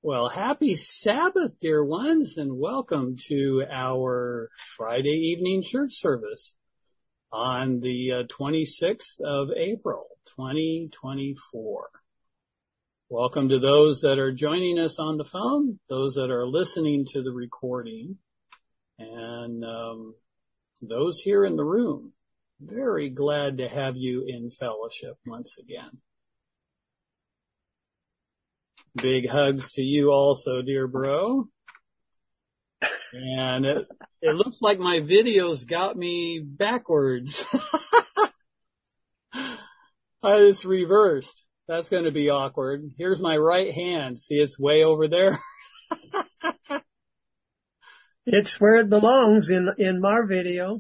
Well, happy Sabbath, dear ones, and welcome to our Friday evening church service on the 26th of April, 2024. Welcome to those that are joining us on the phone, those that are listening to the recording, and those here in the room. Very glad to have you in fellowship once again. Big hugs to you also, dear bro. And it looks like my videos got me backwards. I just reversed. That's going to be awkward. Here's my right hand. See, it's way over there. It's where it belongs in my video.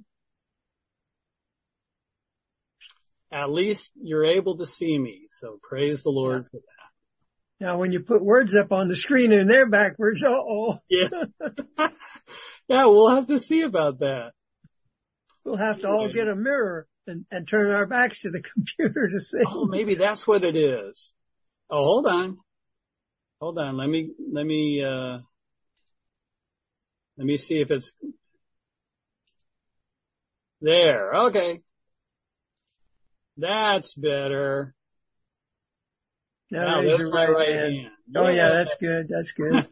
At least you're able to see me. So praise the Lord for that. Now, when you put words up on the screen and they're backwards, Yeah. Yeah, we'll have to see about that. We'll have to all get a mirror and turn our backs to the computer to see. Oh, maybe that's what it is. Oh, hold on. Let me see if it's there. Okay. That's better. Now there's your right hand. Oh yeah, that's good. That's good.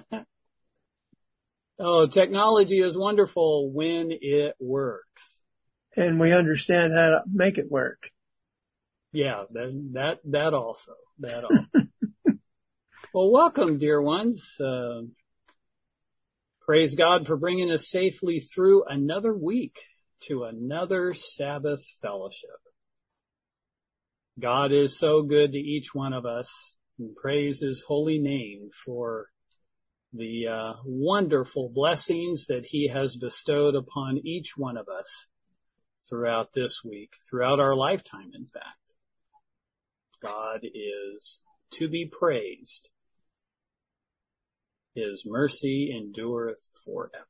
Oh, technology is wonderful when it works. And we understand how to make it work. Yeah, that also. Well, welcome, dear ones. Praise God for bringing us safely through another week to another Sabbath fellowship. God is so good to each one of us, and praise His holy name for the wonderful blessings that He has bestowed upon each one of us throughout this week, throughout our lifetime, in fact. God is to be praised. His mercy endureth forever.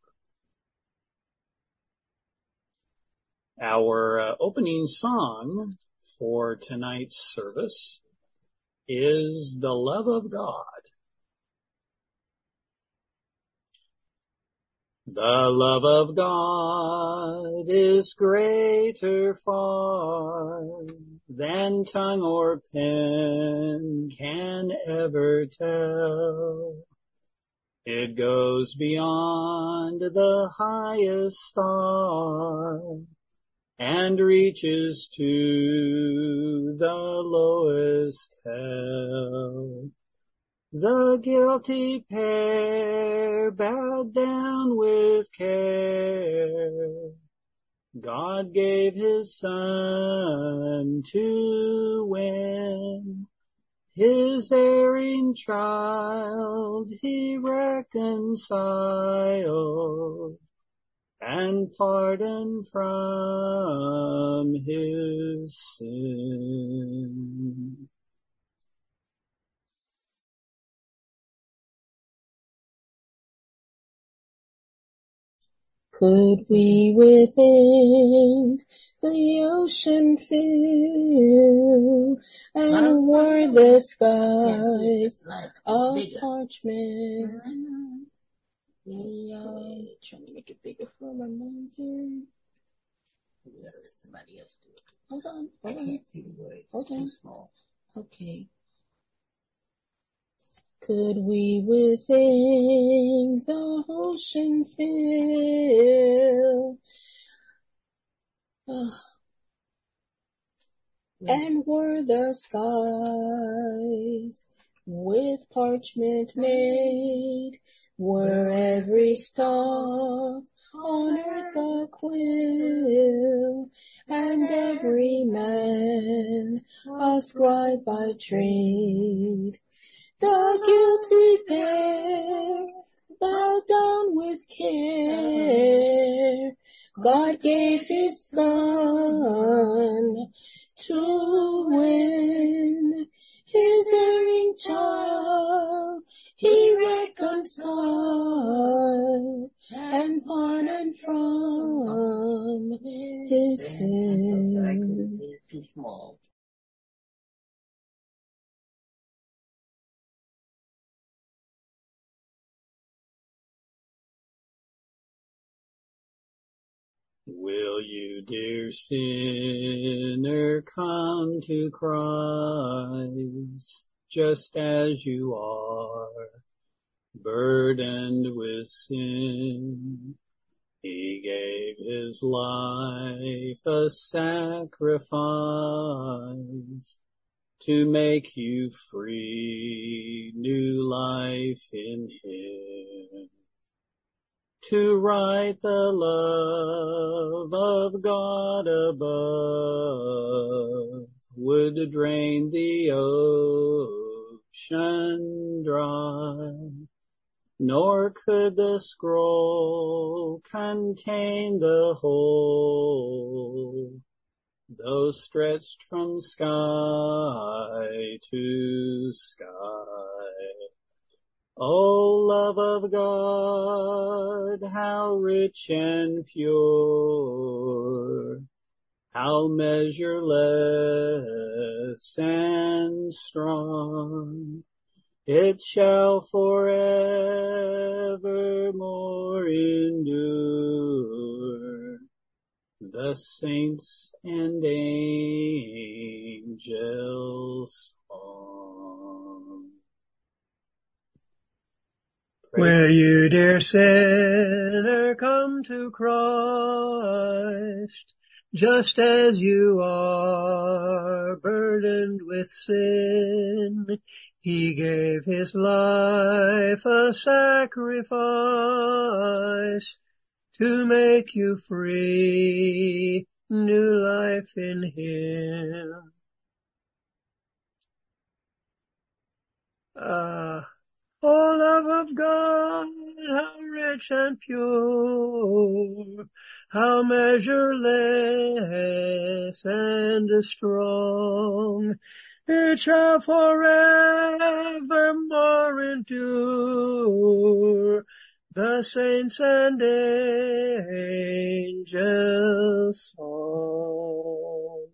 Our opening song for tonight's service is The Love of God. The love of God is greater far than tongue or pen can ever tell. It goes beyond the highest star and reaches to the lowest hell. The guilty pair bowed down with care. God gave His Son to win. His erring child He reconciled and pardoned from his sin. Could we within the ocean fill, and were the skies of parchment? Trying to make it bigger for my mind here. Somebody else do it. Hold on. I can't see the words. Hold on. Too small. Okay. Could we within the ocean fill, and were the skies with parchment made, were every stalk on earth a quill, and every man a scribe by trade? The guilty pair bowed down with care. God gave His Son to win. His erring child He reconciled and pardoned from his sin. Too small. Will you, dear sinner, come to Christ just as you are, burdened with sin? He gave his life a sacrifice to make you free, new life in him. To write the love of God above would drain the ocean dry, nor could the scroll contain the whole, though stretched from sky to sky. O love of God, how rich and pure, how measureless and strong, it shall forevermore endure. The saints and angels song. Will you, dear sinner, come to Christ, just as you are, burdened with sin? He gave his life a sacrifice to make you free, new life in him. O love of God, how rich and pure, how measureless and strong, it shall forevermore endure. The saints and angels song.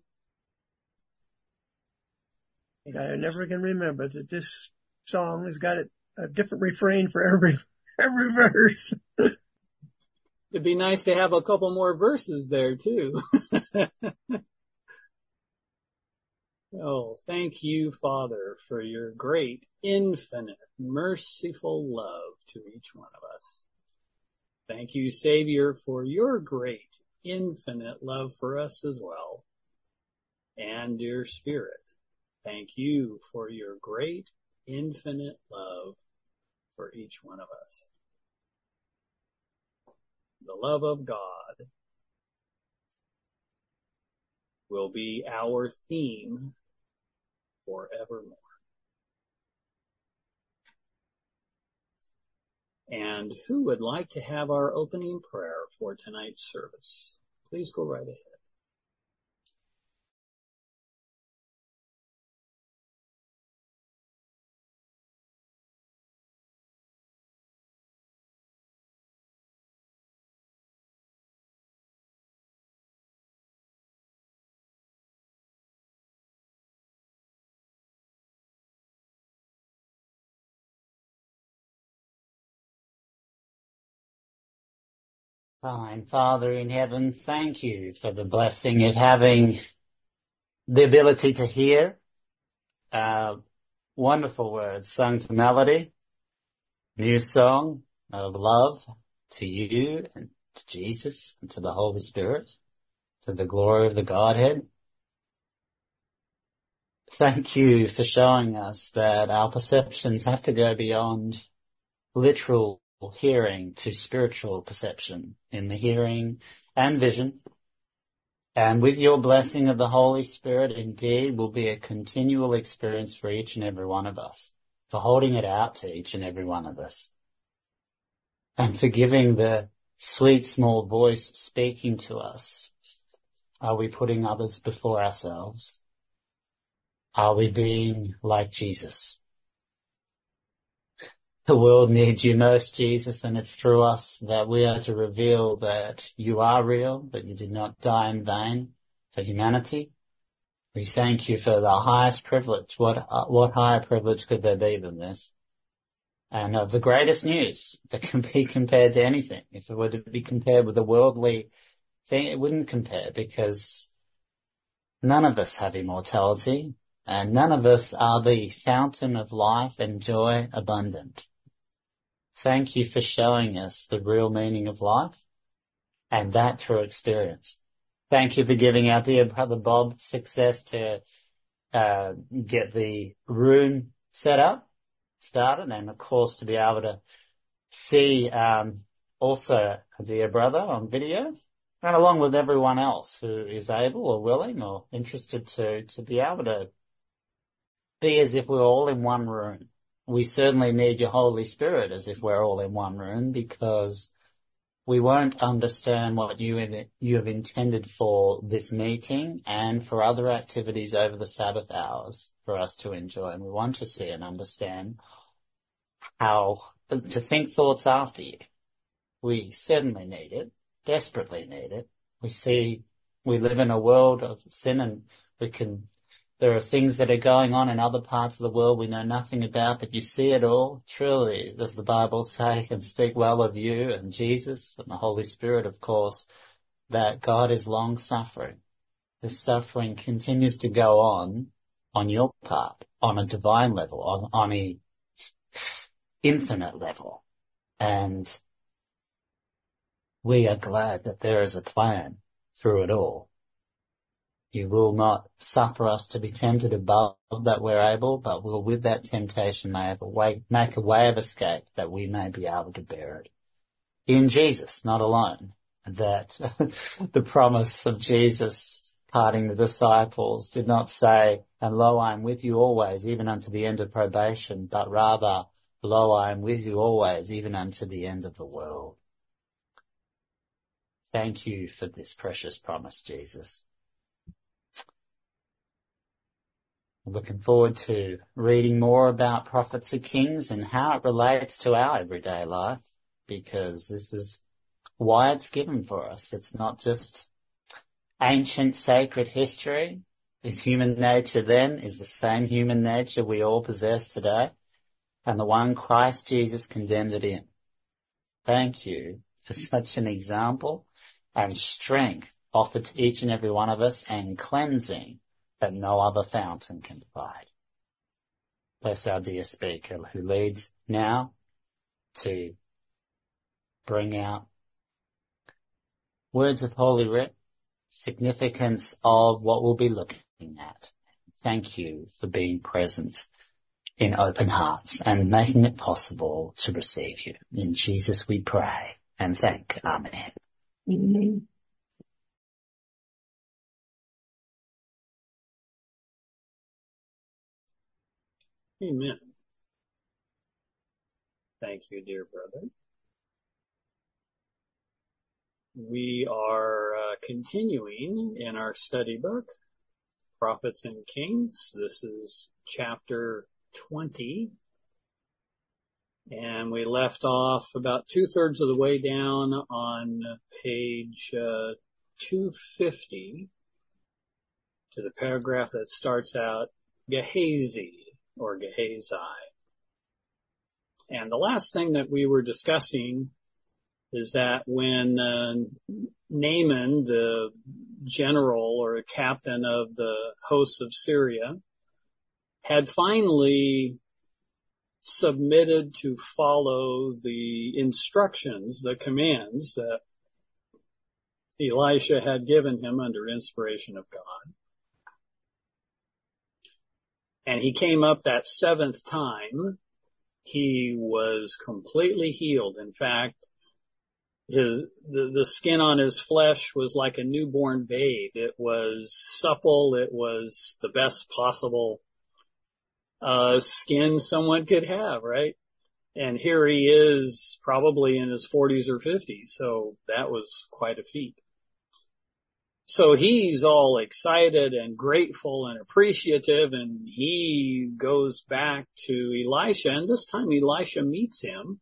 I never can remember that this song has got a different refrain for every verse. It'd be nice to have a couple more verses there too. Oh, thank you, Father, for your great, infinite, merciful love to each one of us. Thank you, Savior, for your great, infinite love for us as well. And dear Spirit, thank you for your great, infinite love for each one of us. The love of God will be our theme forevermore. And who would like to have our opening prayer for tonight's service? Please go right ahead. Fine. Father in heaven, thank you for the blessing of having the ability to hear wonderful words sung to melody, new song of love to you and to Jesus and to the Holy Spirit, to the glory of the Godhead. Thank you for showing us that our perceptions have to go beyond literal hearing to spiritual perception in the hearing and vision. And with your blessing of the Holy Spirit, indeed, will be a continual experience for each and every one of us, for holding it out to each and every one of us, and for giving the sweet small voice speaking to us. Are we putting others before ourselves? Are we being like Jesus? The world needs you most, Jesus, and it's through us that we are to reveal that you are real, that you did not die in vain for humanity. We thank you for the highest privilege. What higher privilege could there be than this? And of the greatest news that can be compared to anything. If it were to be compared with the worldly it wouldn't compare, because none of us have immortality, and none of us are the fountain of life and joy abundant. Thank you for showing us the real meaning of life, and that through experience. Thank you for giving our dear brother Bob success to get the room started, and of course to be able to see also a dear brother on video, and along with everyone else who is able or willing or interested to be able to be as if we're all in one room. We certainly need your Holy Spirit as if we're all in one room, because we won't understand what you have intended for this meeting and for other activities over the Sabbath hours for us to enjoy. And we want to see and understand how to think thoughts after you. We certainly need it, desperately need it. We live in a world of sin, and there are things that are going on in other parts of the world we know nothing about, but you see it all. Truly, does the Bible say and speak well of you and Jesus and the Holy Spirit, of course, that God is long-suffering. The suffering continues to go on your part, on a divine level, on a infinite level. And we are glad that there is a plan through it all. You will not suffer us to be tempted above that we're able, but will with that temptation make a way of escape that we may be able to bear it. In Jesus, not alone. That the promise of Jesus parting the disciples did not say, and lo, I am with you always, even unto the end of probation, but rather, lo, I am with you always, even unto the end of the world. Thank you for this precious promise, Jesus. I'm looking forward to reading more about Prophets of Kings and how it relates to our everyday life, because this is why it's given for us. It's not just ancient sacred history. The human nature then is the same human nature we all possess today, and the one Christ Jesus condemned it in. Thank you for such an example and strength offered to each and every one of us, and cleansing that no other fountain can provide. Bless our dear speaker who leads now to bring out words of Holy Writ, significance of what we'll be looking at. Thank you for being present in open hearts and making it possible to receive you. In Jesus we pray and thank. Amen. Amen. Amen. Thank you, dear brother. We are continuing in our study book, Prophets and Kings. This is chapter 20. And we left off about 2/3 of the way down on page 250 to the paragraph that starts out Gehazi or Gehazi. And the last thing that we were discussing is that when Naaman, the general or captain of the hosts of Syria, had finally submitted to follow the instructions, the commands that Elisha had given him under inspiration of God. And he came up that 7th time, he was completely healed. In fact, the skin on his flesh was like a newborn babe. It was supple. It was the best possible skin someone could have, right? And here he is probably in his 40s or 50s. So that was quite a feat. So he's all excited and grateful and appreciative, and he goes back to Elisha, and this time Elisha meets him,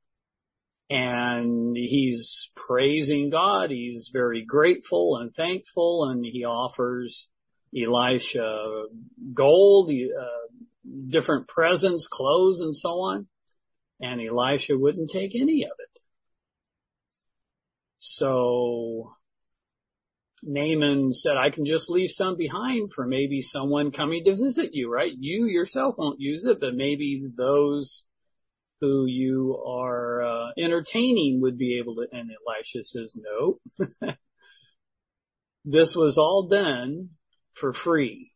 and he's praising God. He's very grateful and thankful, and he offers Elisha gold, different presents, clothes, and so on, and Elisha wouldn't take any of it. So Naaman said, I can just leave some behind for maybe someone coming to visit you, right? You yourself won't use it, but maybe those who you are entertaining would be able to. And Elisha says, no. This was all done for free.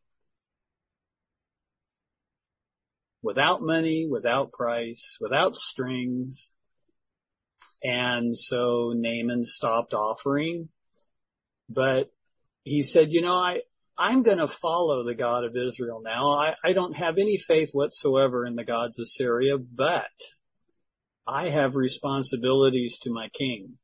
Without money, without price, without strings. And so Naaman stopped offering. But he said, I'm going to follow the God of Israel now. I don't have any faith whatsoever in the gods of Syria, but I have responsibilities to my king.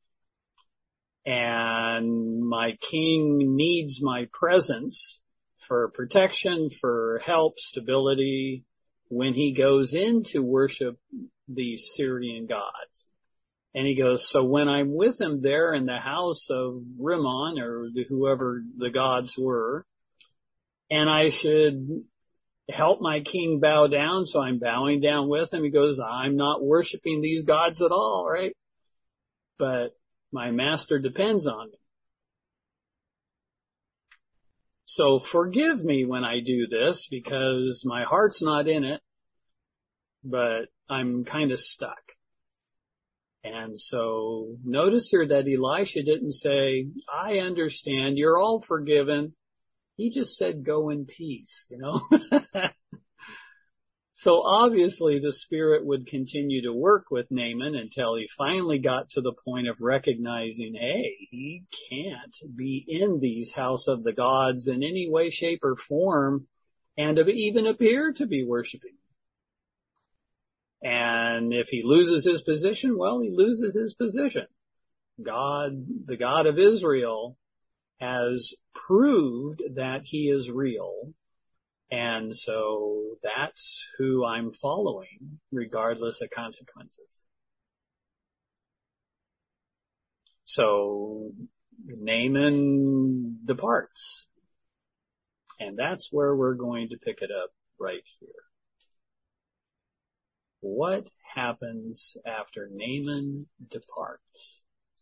And my king needs my presence for protection, for help, stability, when he goes in to worship these Syrian gods. And he goes, so when I'm with him there in the house of Rimmon, or whoever the gods were, and I should help my king bow down, so I'm bowing down with him. He goes, I'm not worshiping these gods at all, right? But my master depends on me. So forgive me when I do this, because my heart's not in it, but I'm kind of stuck. And so notice here that Elisha didn't say, I understand, you're all forgiven. He just said, go in peace, So obviously the Spirit would continue to work with Naaman until he finally got to the point of recognizing, hey, he can't be in these house of the gods in any way, shape, or form, and even appear to be worshiping. And if he loses his position, well, he loses his position. God, the God of Israel, has proved that he is real. And so that's who I'm following, regardless of consequences. So Naaman departs. And that's where we're going to pick it up right here. What happens after Naaman departs?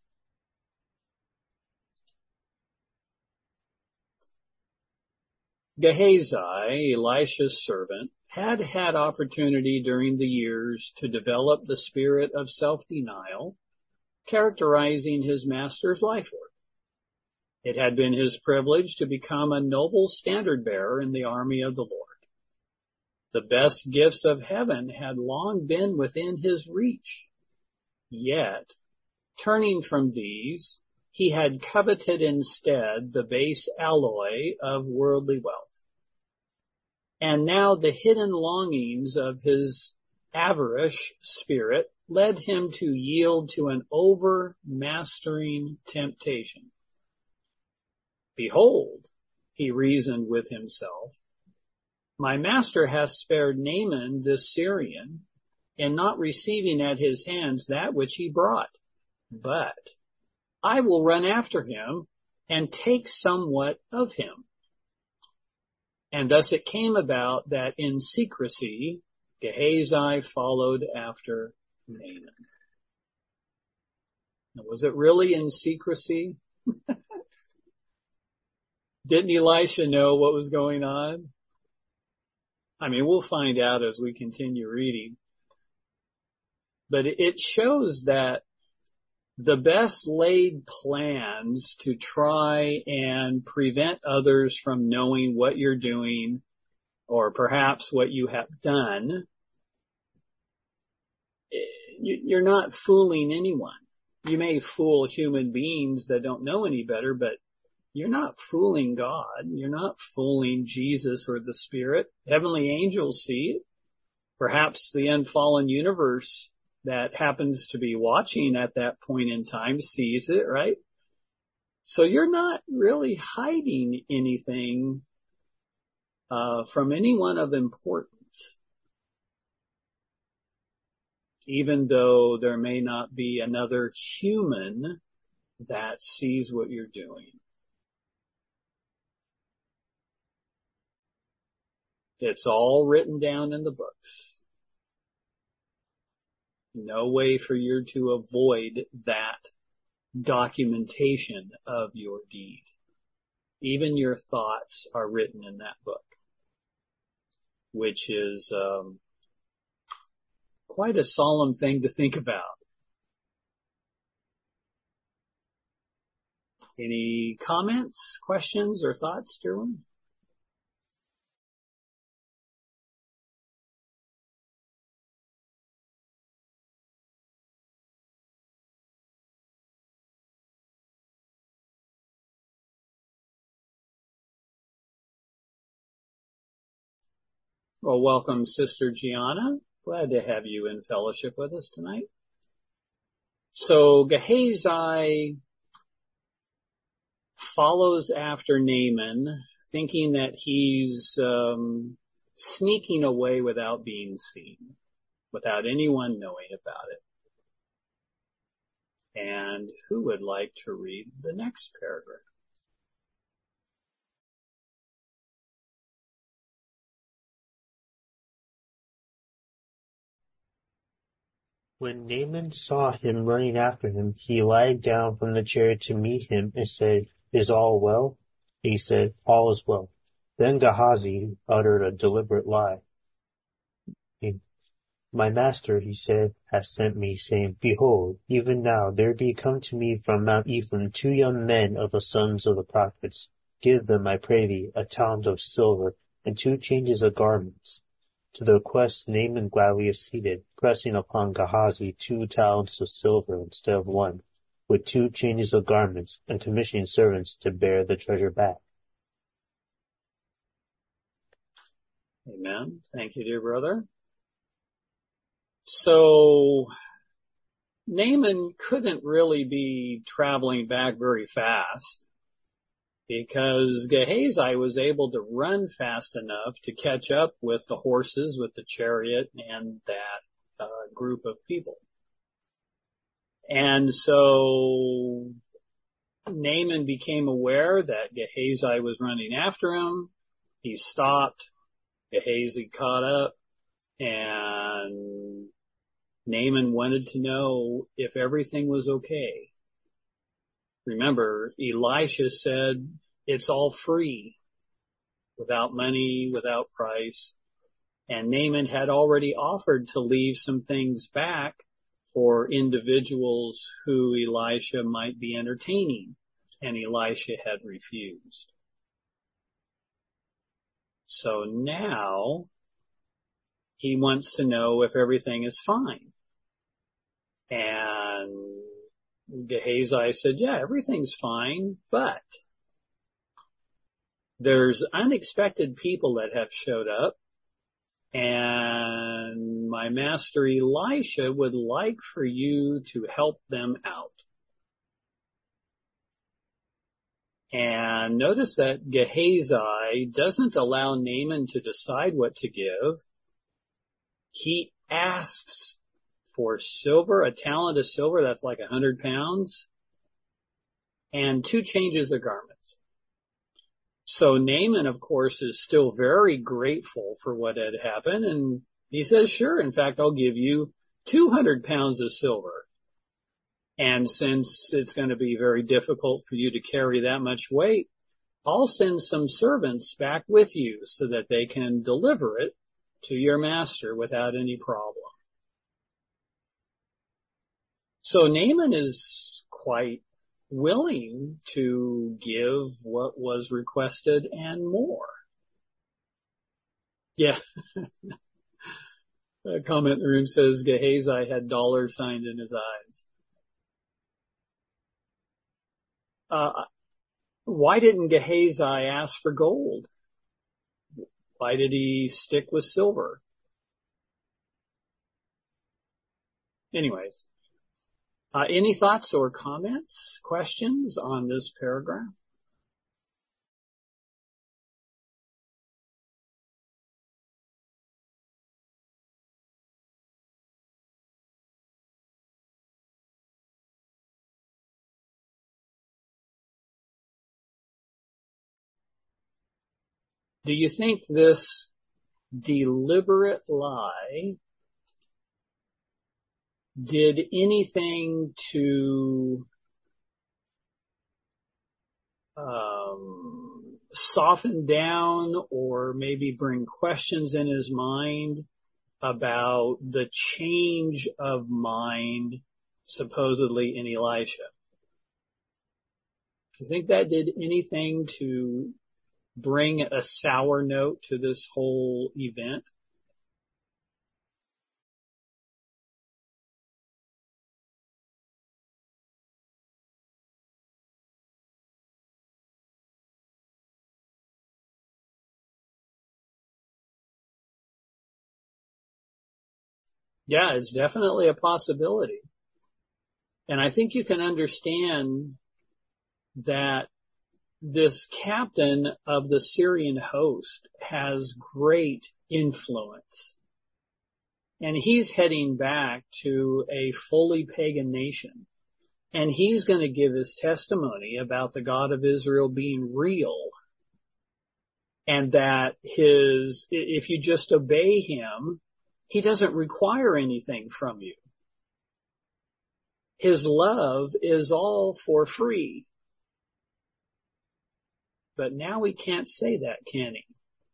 Gehazi, Elisha's servant, had had opportunity during the years to develop the spirit of self-denial, characterizing his master's life work. It had been his privilege to become a noble standard bearer in the army of the Lord. The best gifts of heaven had long been within his reach. Yet, turning from these, he had coveted instead the base alloy of worldly wealth. And now the hidden longings of his avaricious spirit led him to yield to an overmastering temptation. Behold, he reasoned with himself, my master hath spared Naaman this Syrian in not receiving at his hands that which he brought. But I will run after him and take somewhat of him. And thus it came about that in secrecy Gehazi followed after Naaman. Now, was it really in secrecy? Didn't Elisha know what was going on? I mean, we'll find out as we continue reading. But it shows that the best laid plans to try and prevent others from knowing what you're doing, or perhaps what you have done, you're not fooling anyone. You may fool human beings that don't know any better, but you're not fooling God. You're not fooling Jesus or the Spirit. Heavenly angels see it. Perhaps the unfallen universe that happens to be watching at that point in time sees it, right? So you're not really hiding anything from anyone of importance, even though there may not be another human that sees what you're doing. It's all written down in the books. No way for you to avoid that documentation of your deed. Even your thoughts are written in that book, which is quite a solemn thing to think about. Any comments, questions, or thoughts, Derwin? Well, welcome, Sister Gianna. Glad to have you in fellowship with us tonight. So Gehazi follows after Naaman, thinking that he's sneaking away without being seen, without anyone knowing about it. And who would like to read the next paragraph? When Naaman saw him running after him, he lied down from the chariot to meet him and said, "Is all well?" He said, "All is well." Then Gehazi uttered a deliberate lie. "My master," he said, "has sent me, saying, Behold, even now there be come to me from Mount Ephraim 2 young men of the sons of the prophets. Give them, I pray thee, a talent of silver and 2 changes of garments." To the request Naaman gladly acceded, pressing upon Gehazi 2 talents of silver instead of 1, with 2 changes of garments, and commissioning servants to bear the treasure back. Amen. Thank you, dear brother. So Naaman couldn't really be traveling back very fast, because Gehazi was able to run fast enough to catch up with the horses, with the chariot, and that group of people. And so Naaman became aware that Gehazi was running after him. He stopped. Gehazi caught up, and Naaman wanted to know if everything was okay. Remember, Elisha said, it's all free, without money, without price. And Naaman had already offered to leave some things back for individuals who Elisha might be entertaining, and Elisha had refused. So now he wants to know if everything is fine. And Gehazi said, yeah, everything's fine, but there's unexpected people that have showed up, and my master Elisha would like for you to help them out. And notice that Gehazi doesn't allow Naaman to decide what to give. He asks for silver, a talent of silver, that's like 100 pounds, and 2 changes of garments. So Naaman, of course, is still very grateful for what had happened, and he says, sure, in fact, I'll give you 200 pounds of silver. And since it's going to be very difficult for you to carry that much weight, I'll send some servants back with you so that they can deliver it to your master without any problem. So Naaman is quite willing to give what was requested and more. Yeah. A comment in the room says Gehazi had dollar signs in his eyes. Why didn't Gehazi ask for gold? Why did he stick with silver? Anyways, any thoughts or comments, questions on this paragraph? Do you think this deliberate lie did anything to soften down or maybe bring questions in his mind about the change of mind supposedly in Elisha? Do you think that did anything to bring a sour note to this whole event? Yeah, it's definitely a possibility. And I think you can understand that this captain of the Syrian host has great influence. And he's heading back to a fully pagan nation. And he's going to give his testimony about the God of Israel being real. And that if you just obey him, he doesn't require anything from you. His love is all for free. But now he can't say that, can he?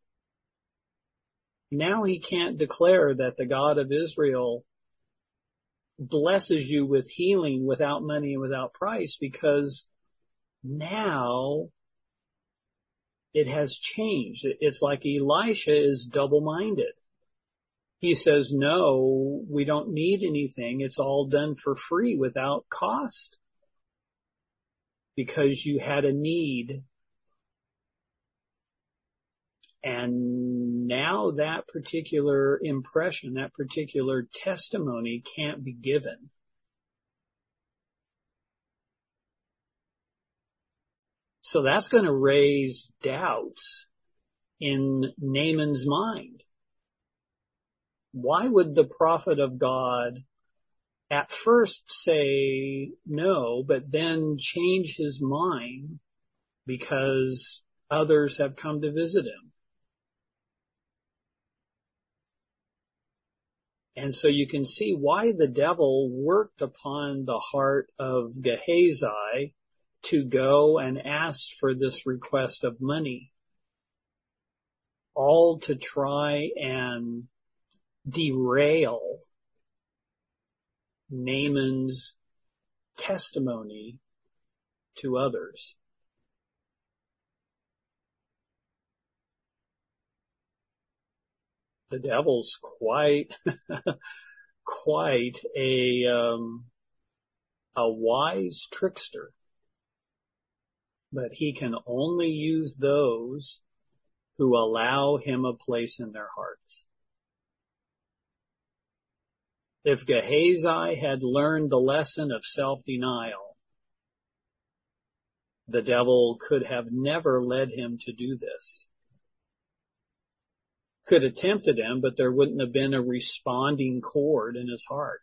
Now he can't declare that the God of Israel blesses you with healing without money and without price, because now it has changed. It's like Elisha is double-minded. He says, no, we don't need anything. It's all done for free without cost because you had a need. And now that particular impression, that particular testimony can't be given. So that's going to raise doubts in Naaman's mind. Why would the prophet of God at first say no, but then change his mind because others have come to visit him? And so you can see why the devil worked upon the heart of Gehazi to go and ask for this request of money, all to try and derail Naaman's testimony to others. The devil's quite a wise trickster, but he can only use those who allow him a place in their hearts. If Gehazi had learned the lesson of self-denial, the devil could have never led him to do this. Could have tempted him, but there wouldn't have been a responding chord in his heart.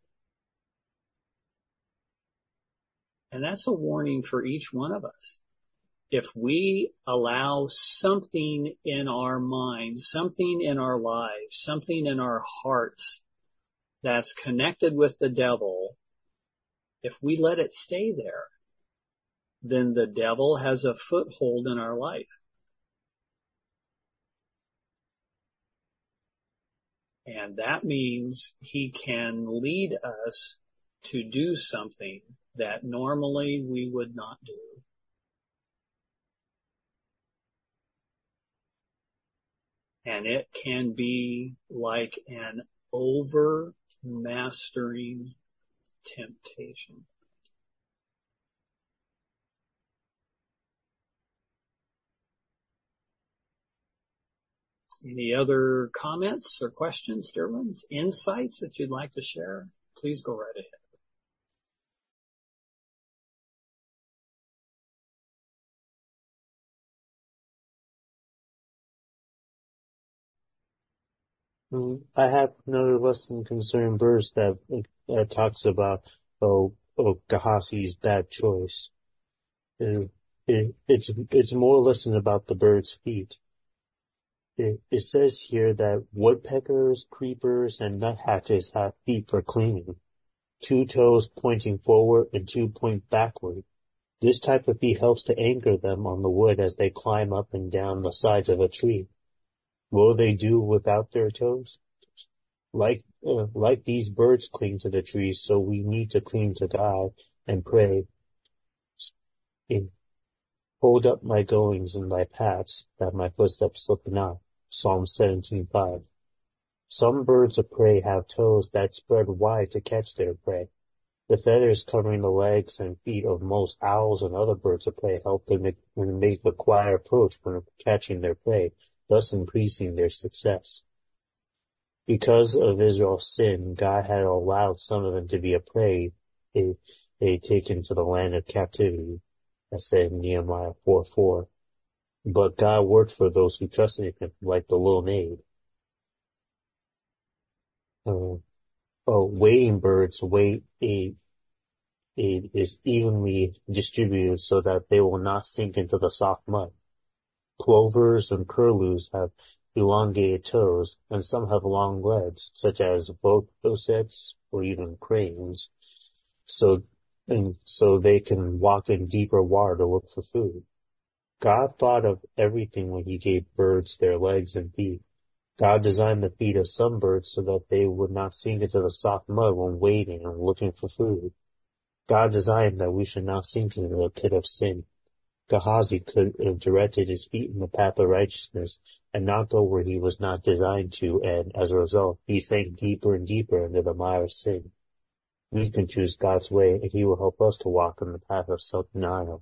And that's a warning for each one of us. If we allow something in our minds, something in our lives, something in our hearts that's connected with the devil, if we let it stay there, then the devil has a foothold in our life. And that means he can lead us to do something that normally we would not do. And it can be like an overmastering temptation. Any other comments or questions, dear ones? Insights that you'd like to share? Please go right ahead. I have another lesson concerning birds that talks about Gehazi's bad choice. It's more lesson about the bird's feet. It says here that woodpeckers, creepers, and nuthatches have feet for cleaning, 2 toes pointing forward and 2 point backward. This type of feet helps to anchor them on the wood as they climb up and down the sides of a tree. Will they do without their toes? Like these birds cling to the trees, so we need to cling to God and pray. Hold up my goings in thy paths, that my footsteps slip not. Psalm 17:5. Some birds of prey have toes that spread wide to catch their prey. The feathers covering the legs and feet of most owls and other birds of prey help them make a quiet approach when catching their prey, thus increasing their success. Because of Israel's sin, God had allowed some of them to be a prey they taken to the land of captivity. As said in Nehemiah 4:4. But God worked for those who trusted in him, like the little maid. Wading birds' weight is evenly distributed so that they will not sink into the soft mud. Plovers and curlews have elongated toes, and some have long legs, such as bobcats or even cranes, so they can walk in deeper water to look for food. God thought of everything when he gave birds their legs and feet. God designed the feet of some birds so that they would not sink into the soft mud when wading and looking for food. God designed that we should not sink into the pit of sin. Gehazi could have directed his feet in the path of righteousness and not go where he was not designed to, and as a result, he sank deeper and deeper into the mire of sin. We can choose God's way, and he will help us to walk in the path of self-denial.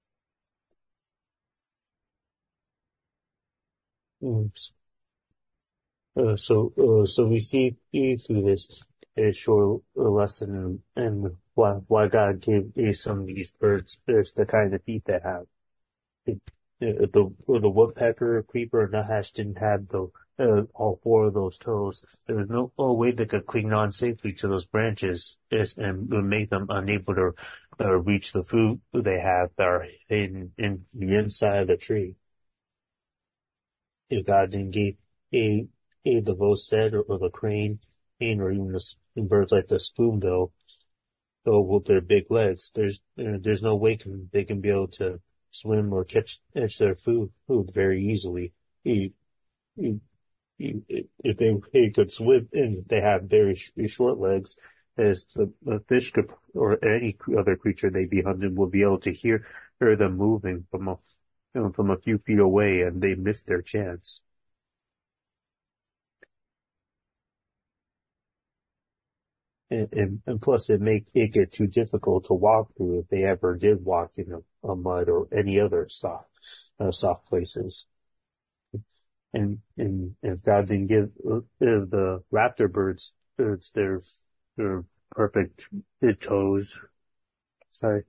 So we see through this a short lesson and why God gave some of these birds the kind of feet they have. The woodpecker, creeper, and nuthatch didn't have all four of those toes. There was no way they could cling on safely to those branches and would make them unable to reach the food they have that are hidden in the inside of the tree. If God didn't give the voset or the crane, or even the birds like the spoonbill, though with their big legs, there's no way they can be able to swim or catch their food very easily. If they could swim and they have very short legs, as the fish could, or any other creature they'd be hunting would be able to hear them moving from a few feet away, and they missed their chance. And plus it get too difficult to walk through if they ever did walk in a mud or any other soft places. And if God didn't give the raptor birds their perfect toes, sorry,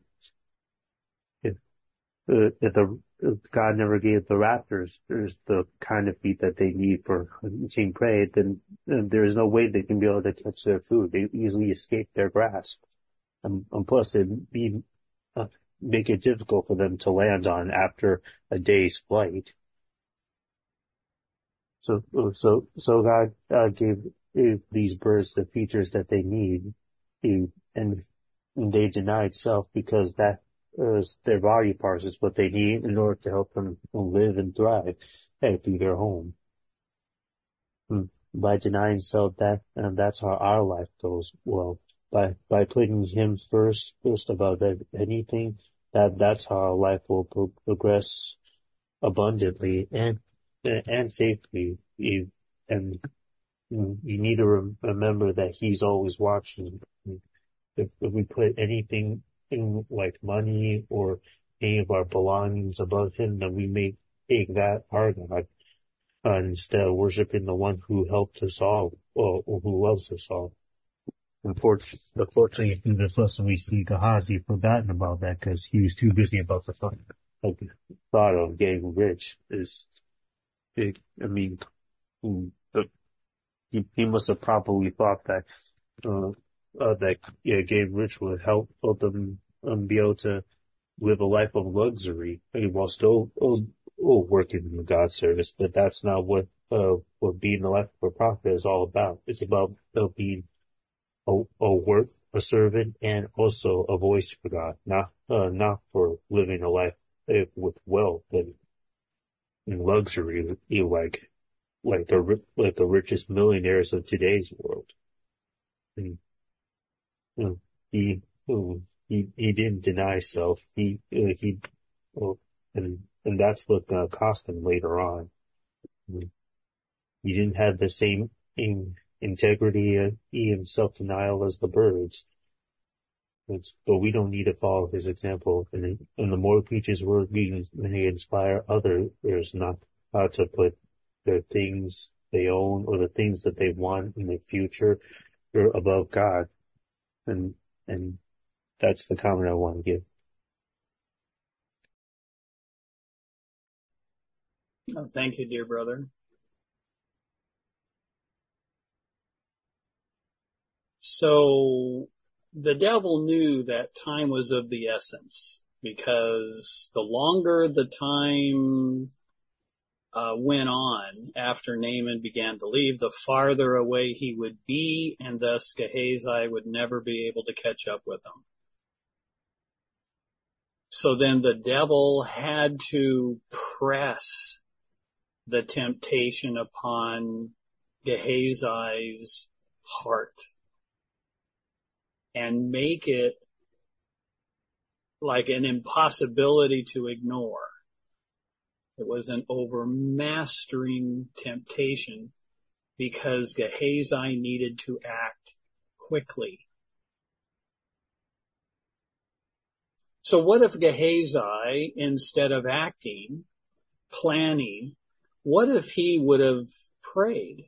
if God never gave the raptors the kind of feet that they need for hunting prey, then there's no way they can be able to catch their food. They easily escape their grasp. And plus it'd make it difficult for them to land on after a day's flight. So God gave these birds the features that they need, and they denied self because that their body parts is what they need in order to help them live and thrive through their home. By denying self, that's how our life goes. Well, by putting Him first above anything, that's how our life will progress abundantly and safely. And you need to remember that He's always watching. If we put anything in like money or any of our belongings above Him, then we may take that our God instead of worshiping the one who helped us all or who loves us all. Unfortunately, through this lesson, we see Gehazi forgotten about that because he was too busy about the thought of getting rich. Is big. I mean, he must have probably thought that getting rich would help them be able to live a life of luxury while still working in God's service. But that's not what being the life of a prophet is all about. It's about being a servant and also a voice for God, not for living a life with wealth and luxury, like the richest millionaires of today's world. And, you know, he he didn't deny self. Well, and that's what cost him later on. He didn't have the same integrity and self-denial as the birds. But we don't need to follow his example. And the more we preach his word, we may inspire others not to put the things they own or the things that they want in the future above God. And that's the comment I want to give. Oh, thank you, dear brother. So the devil knew that time was of the essence, because the longer the time went on after Naaman began to leave, the farther away he would be, and thus Gehazi would never be able to catch up with him. So then the devil had to press the temptation upon Gehazi's heart and make it like an impossibility to ignore. It was an overmastering temptation because Gehazi needed to act quickly. So what if Gehazi, instead of acting, planning, what if he would have prayed?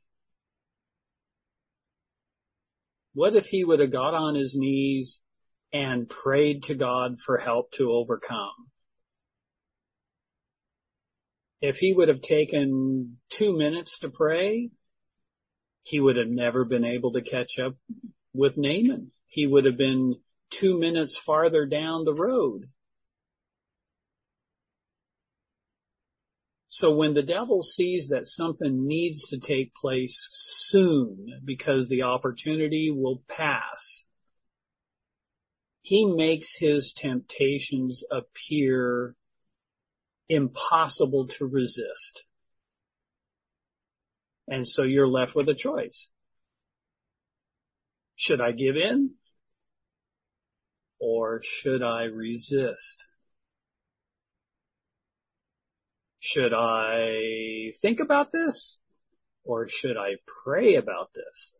What if he would have got on his knees and prayed to God for help to overcome? If he would have taken 2 minutes to pray, he would have never been able to catch up with Naaman. He would have been 2 minutes farther down the road. So when the devil sees that something needs to take place soon because the opportunity will pass, he makes his temptations appear impossible to resist. And so you're left with a choice. Should I give in? Or should I resist? Should I think about this? Or should I pray about this?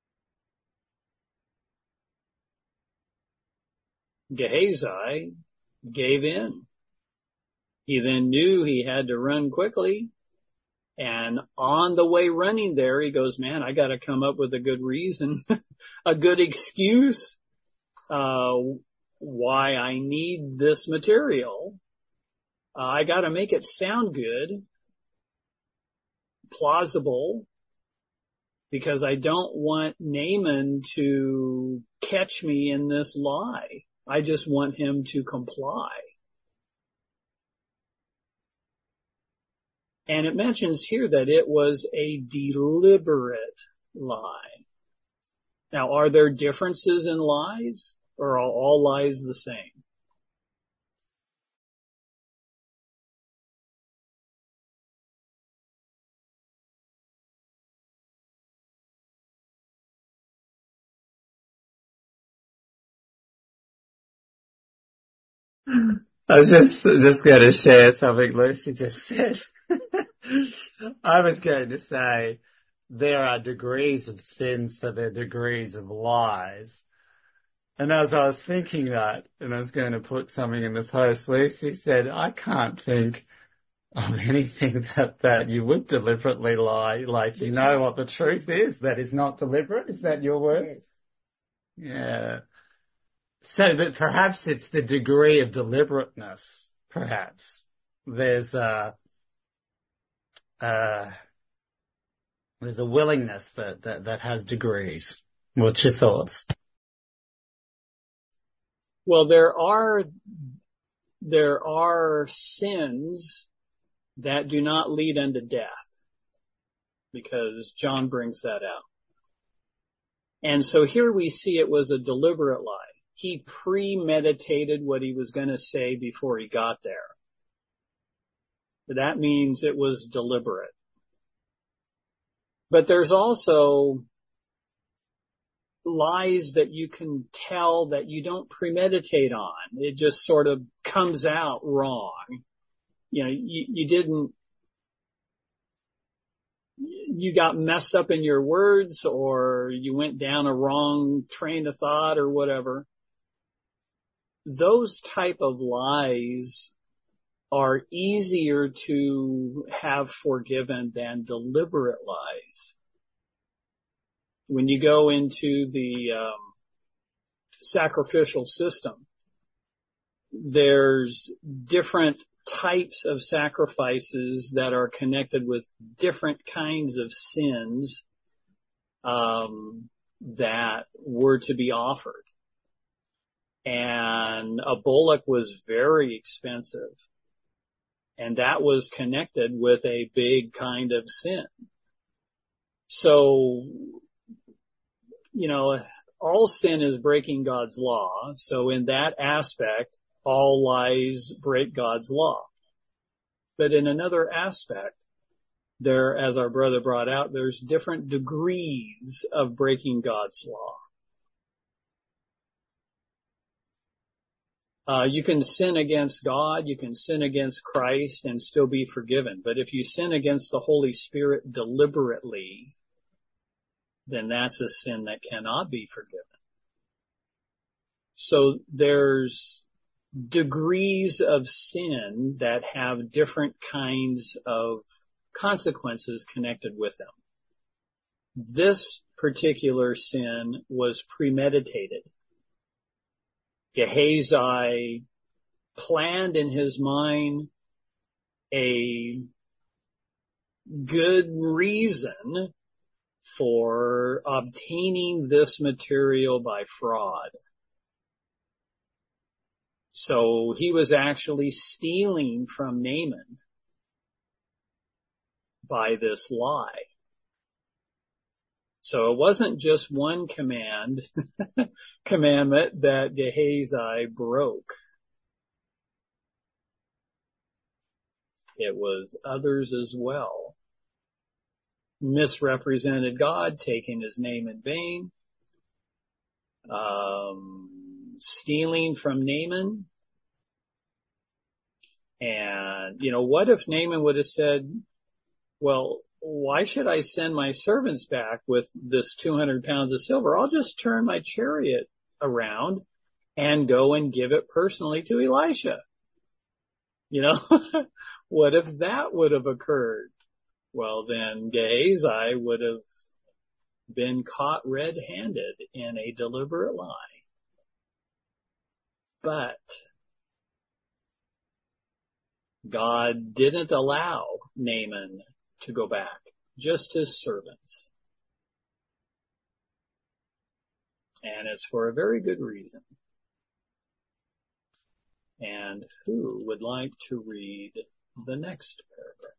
Gehazi gave in. He then knew he had to run quickly. And on the way running there, he goes, man, I got to come up with a good reason, a good excuse, why I need this material. I got to make it sound good, plausible, because I don't want Naaman to catch me in this lie. I just want him to comply. And it mentions here that it was a deliberate lie. Now, are there differences in lies, or are all lies the same? I was just going to share something Lucy just said. I was going to say there are degrees of sin, so there are degrees of lies. And as I was thinking that, and I was going to put something in the post, Lucy said, I can't think of anything that you would deliberately lie, like you know what the truth is, that is not deliberate. Is that your words? Yes. Yeah. So that perhaps it's the degree of deliberateness, perhaps. There's a willingness that has degrees. What's your thoughts? Well, there are sins that do not lead unto death, because John brings that out. And so here we see it was a deliberate lie. he premeditated what he was going to say before he got there. That means it was deliberate. But there's also lies that you can tell that you don't premeditate on. It just sort of comes out wrong. You know, you got messed up in your words, or you went down a wrong train of thought or whatever. Those type of lies are easier to have forgiven than deliberate lies. When you go into the sacrificial system, there's different types of sacrifices that are connected with different kinds of sins that were to be offered. And a bullock was very expensive, and that was connected with a big kind of sin. So, you know, all sin is breaking God's law. So in that aspect, all lies break God's law. But in another aspect, there, as our brother brought out, there's different degrees of breaking God's law. You can sin against God, you can sin against Christ and still be forgiven. But if you sin against the Holy Spirit deliberately, then that's a sin that cannot be forgiven. So there's degrees of sin that have different kinds of consequences connected with them. This particular sin was premeditated. Gehazi planned in his mind a good reason for obtaining this material by fraud. So he was actually stealing from Naaman by this lie. So it wasn't just one commandment that Gehazi broke. It was others as well. Misrepresented God, taking his name in vain, stealing from Naaman. And, you know, what if Naaman would have said, well, why should I send my servants back with this 200 pounds of silver? I'll just turn my chariot around and go and give it personally to Elisha. You know, what if that would have occurred? Well, then Gehazi would have been caught red-handed in a deliberate lie. But God didn't allow Naaman to go back, just his servants. And it's for a very good reason. And who would like to read the next paragraph?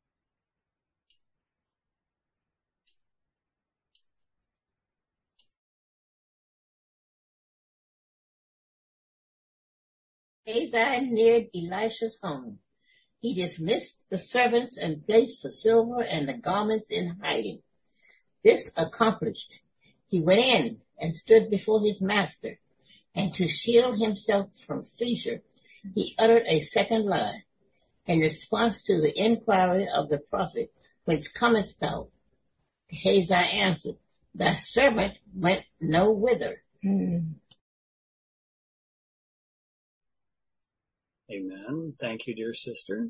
Gehazi neared Elisha's home. He dismissed the servants and placed the silver and the garments in hiding. This accomplished, he went in and stood before his master, and to shield himself from seizure, he uttered a second lie. In response to the inquiry of the prophet, whence comest thou? Gehazi answered, thy servant went no whither. Amen. Thank you, dear sister.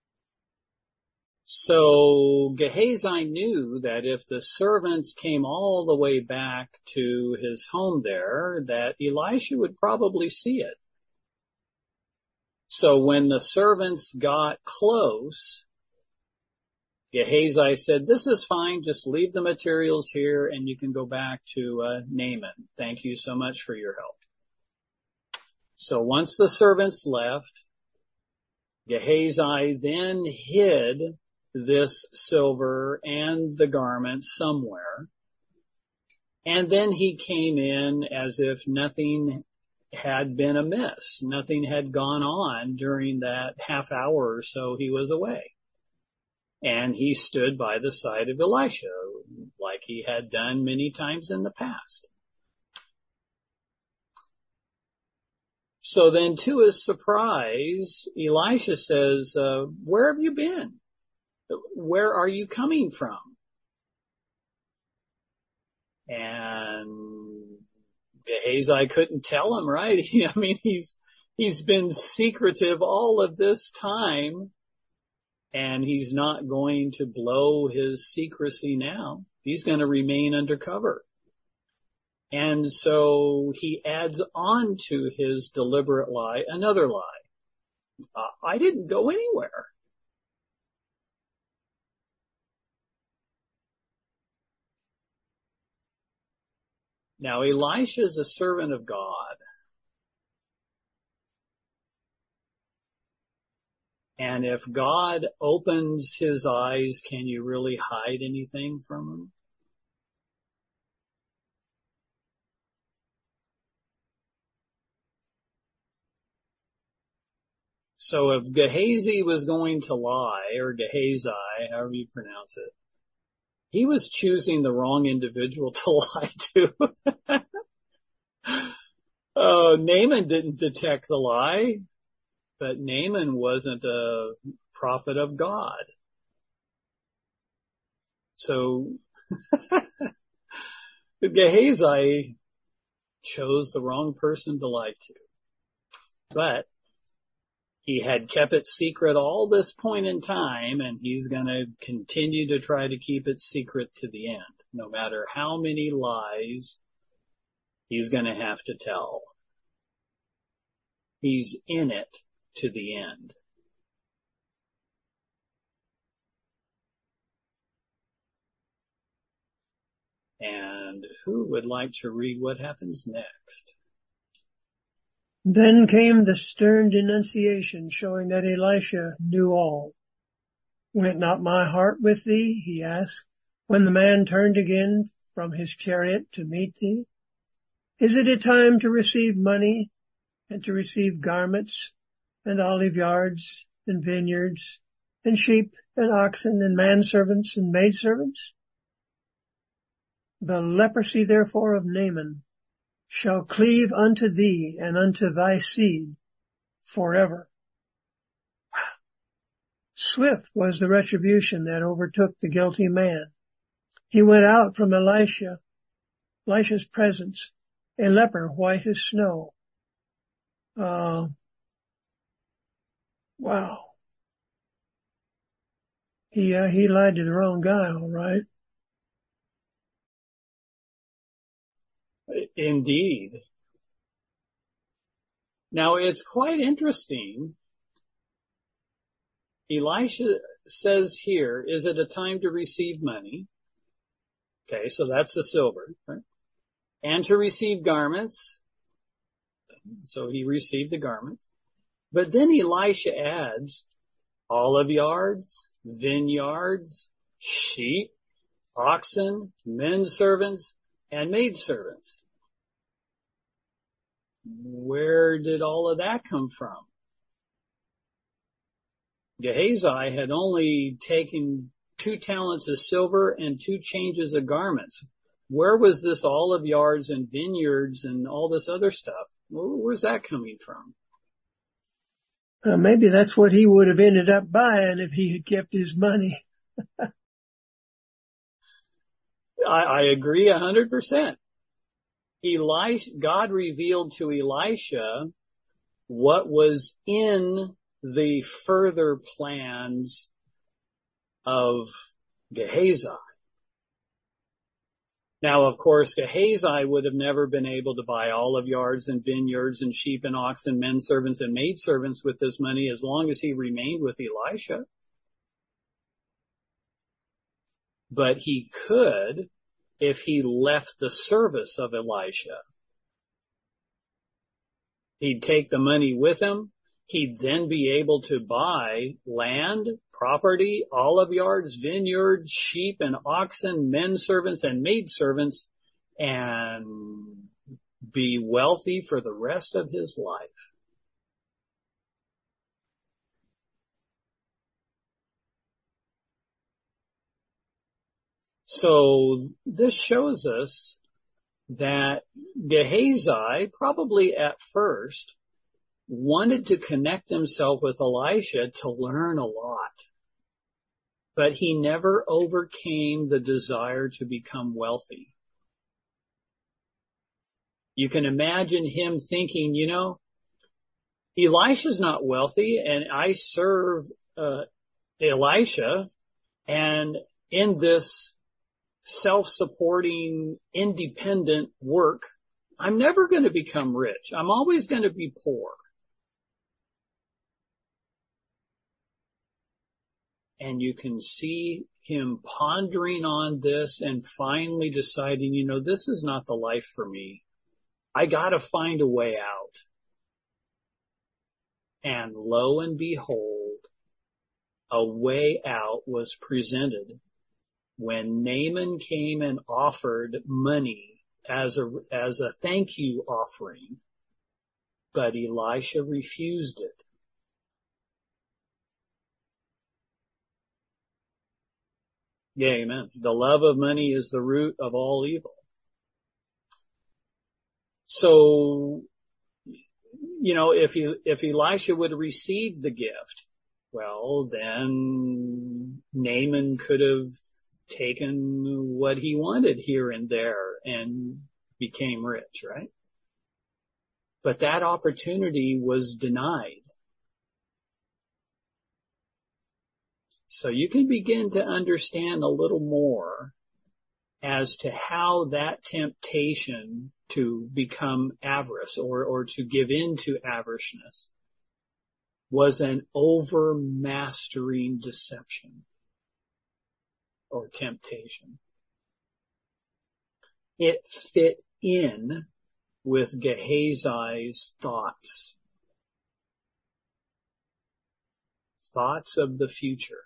So Gehazi knew that if the servants came all the way back to his home there, that Elisha would probably see it. So when the servants got close, Gehazi said, this is fine, just leave the materials here and you can go back to Naaman. Thank you so much for your help. So once the servants left, Gehazi then hid this silver and the garment somewhere. And then he came in as if nothing had been amiss. Nothing had gone on during that half hour or so he was away. And he stood by the side of Elisha like he had done many times in the past. So then, to his surprise, Elisha says, where have you been? Where are you coming from? And Gehazi couldn't tell him, right? I mean, he's been secretive all of this time, and he's not going to blow his secrecy now. He's going to remain undercover. And so he adds on to his deliberate lie another lie. I didn't go anywhere. Now, Elisha is a servant of God. And if God opens his eyes, can you really hide anything from him? So if Gehazi was going to lie, or Gehazi, however you pronounce it, he was choosing the wrong individual to lie to. Naaman didn't detect the lie, but Naaman wasn't a prophet of God. So Gehazi chose the wrong person to lie to. But he had kept it secret all this point in time, and he's going to continue to try to keep it secret to the end. No matter how many lies he's going to have to tell. He's in it to the end. And who would like to read what happens next? Then came the stern denunciation, showing that Elisha knew all. Went not my heart with thee, he asked, when the man turned again from his chariot to meet thee? Is it a time to receive money, and to receive garments, and olive yards, and vineyards, and sheep, and oxen, and manservants, and maidservants? The leprosy therefore of Naaman shall cleave unto thee and unto thy seed forever. Swift was the retribution that overtook the guilty man. He went out from Elisha's presence, a leper white as snow. Wow. He lied to the wrong guy, all right. Indeed. Now, it's quite interesting. Elisha says here, is it a time to receive money? Okay, so that's the silver, right? And to receive garments. So he received the garments. But then Elisha adds olive yards, vineyards, sheep, oxen, men servants, and maidservants. Where did all of that come from? Gehazi had only taken 2 talents of silver and 2 changes of garments. Where was this olive yards and vineyards and all this other stuff? Where's that coming from? Maybe that's what he would have ended up buying if he had kept his money. I agree 100%. God revealed to Elisha what was in the further plans of Gehazi. Now, of course, Gehazi would have never been able to buy olive yards and vineyards and sheep and oxen, men servants and maidservants with this money as long as he remained with Elisha. But he could if he left the service of Elisha. He'd take the money with him. He'd then be able to buy land, property, olive yards, vineyards, sheep and oxen, men servants and maidservants, and be wealthy for the rest of his life. So this shows us that Gehazi probably at first wanted to connect himself with Elisha to learn a lot, but he never overcame the desire to become wealthy. You can imagine him thinking, Elisha's not wealthy and I serve Elisha, and in this self-supporting, independent work, I'm never going to become rich. I'm always going to be poor. And you can see him pondering on this and finally deciding, this is not the life for me. I got to find a way out. And lo and behold, a way out was presented when Naaman came and offered money as a thank you offering, but Elisha refused it. Yeah, amen. The love of money is the root of all evil. So, if Elisha would have received the gift, well, then Naaman could have taken what he wanted here and there and became rich, right? But that opportunity was denied. So you can begin to understand a little more as to how that temptation to become avarice or to give in to avariceness was an overmastering deception or temptation. It fit in with Gehazi's thoughts of the future.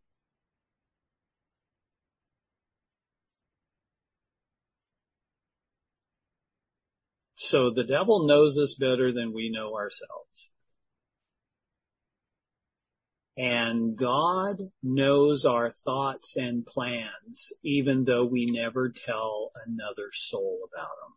So the devil knows us better than we know ourselves. And God knows our thoughts and plans, even though we never tell another soul about them.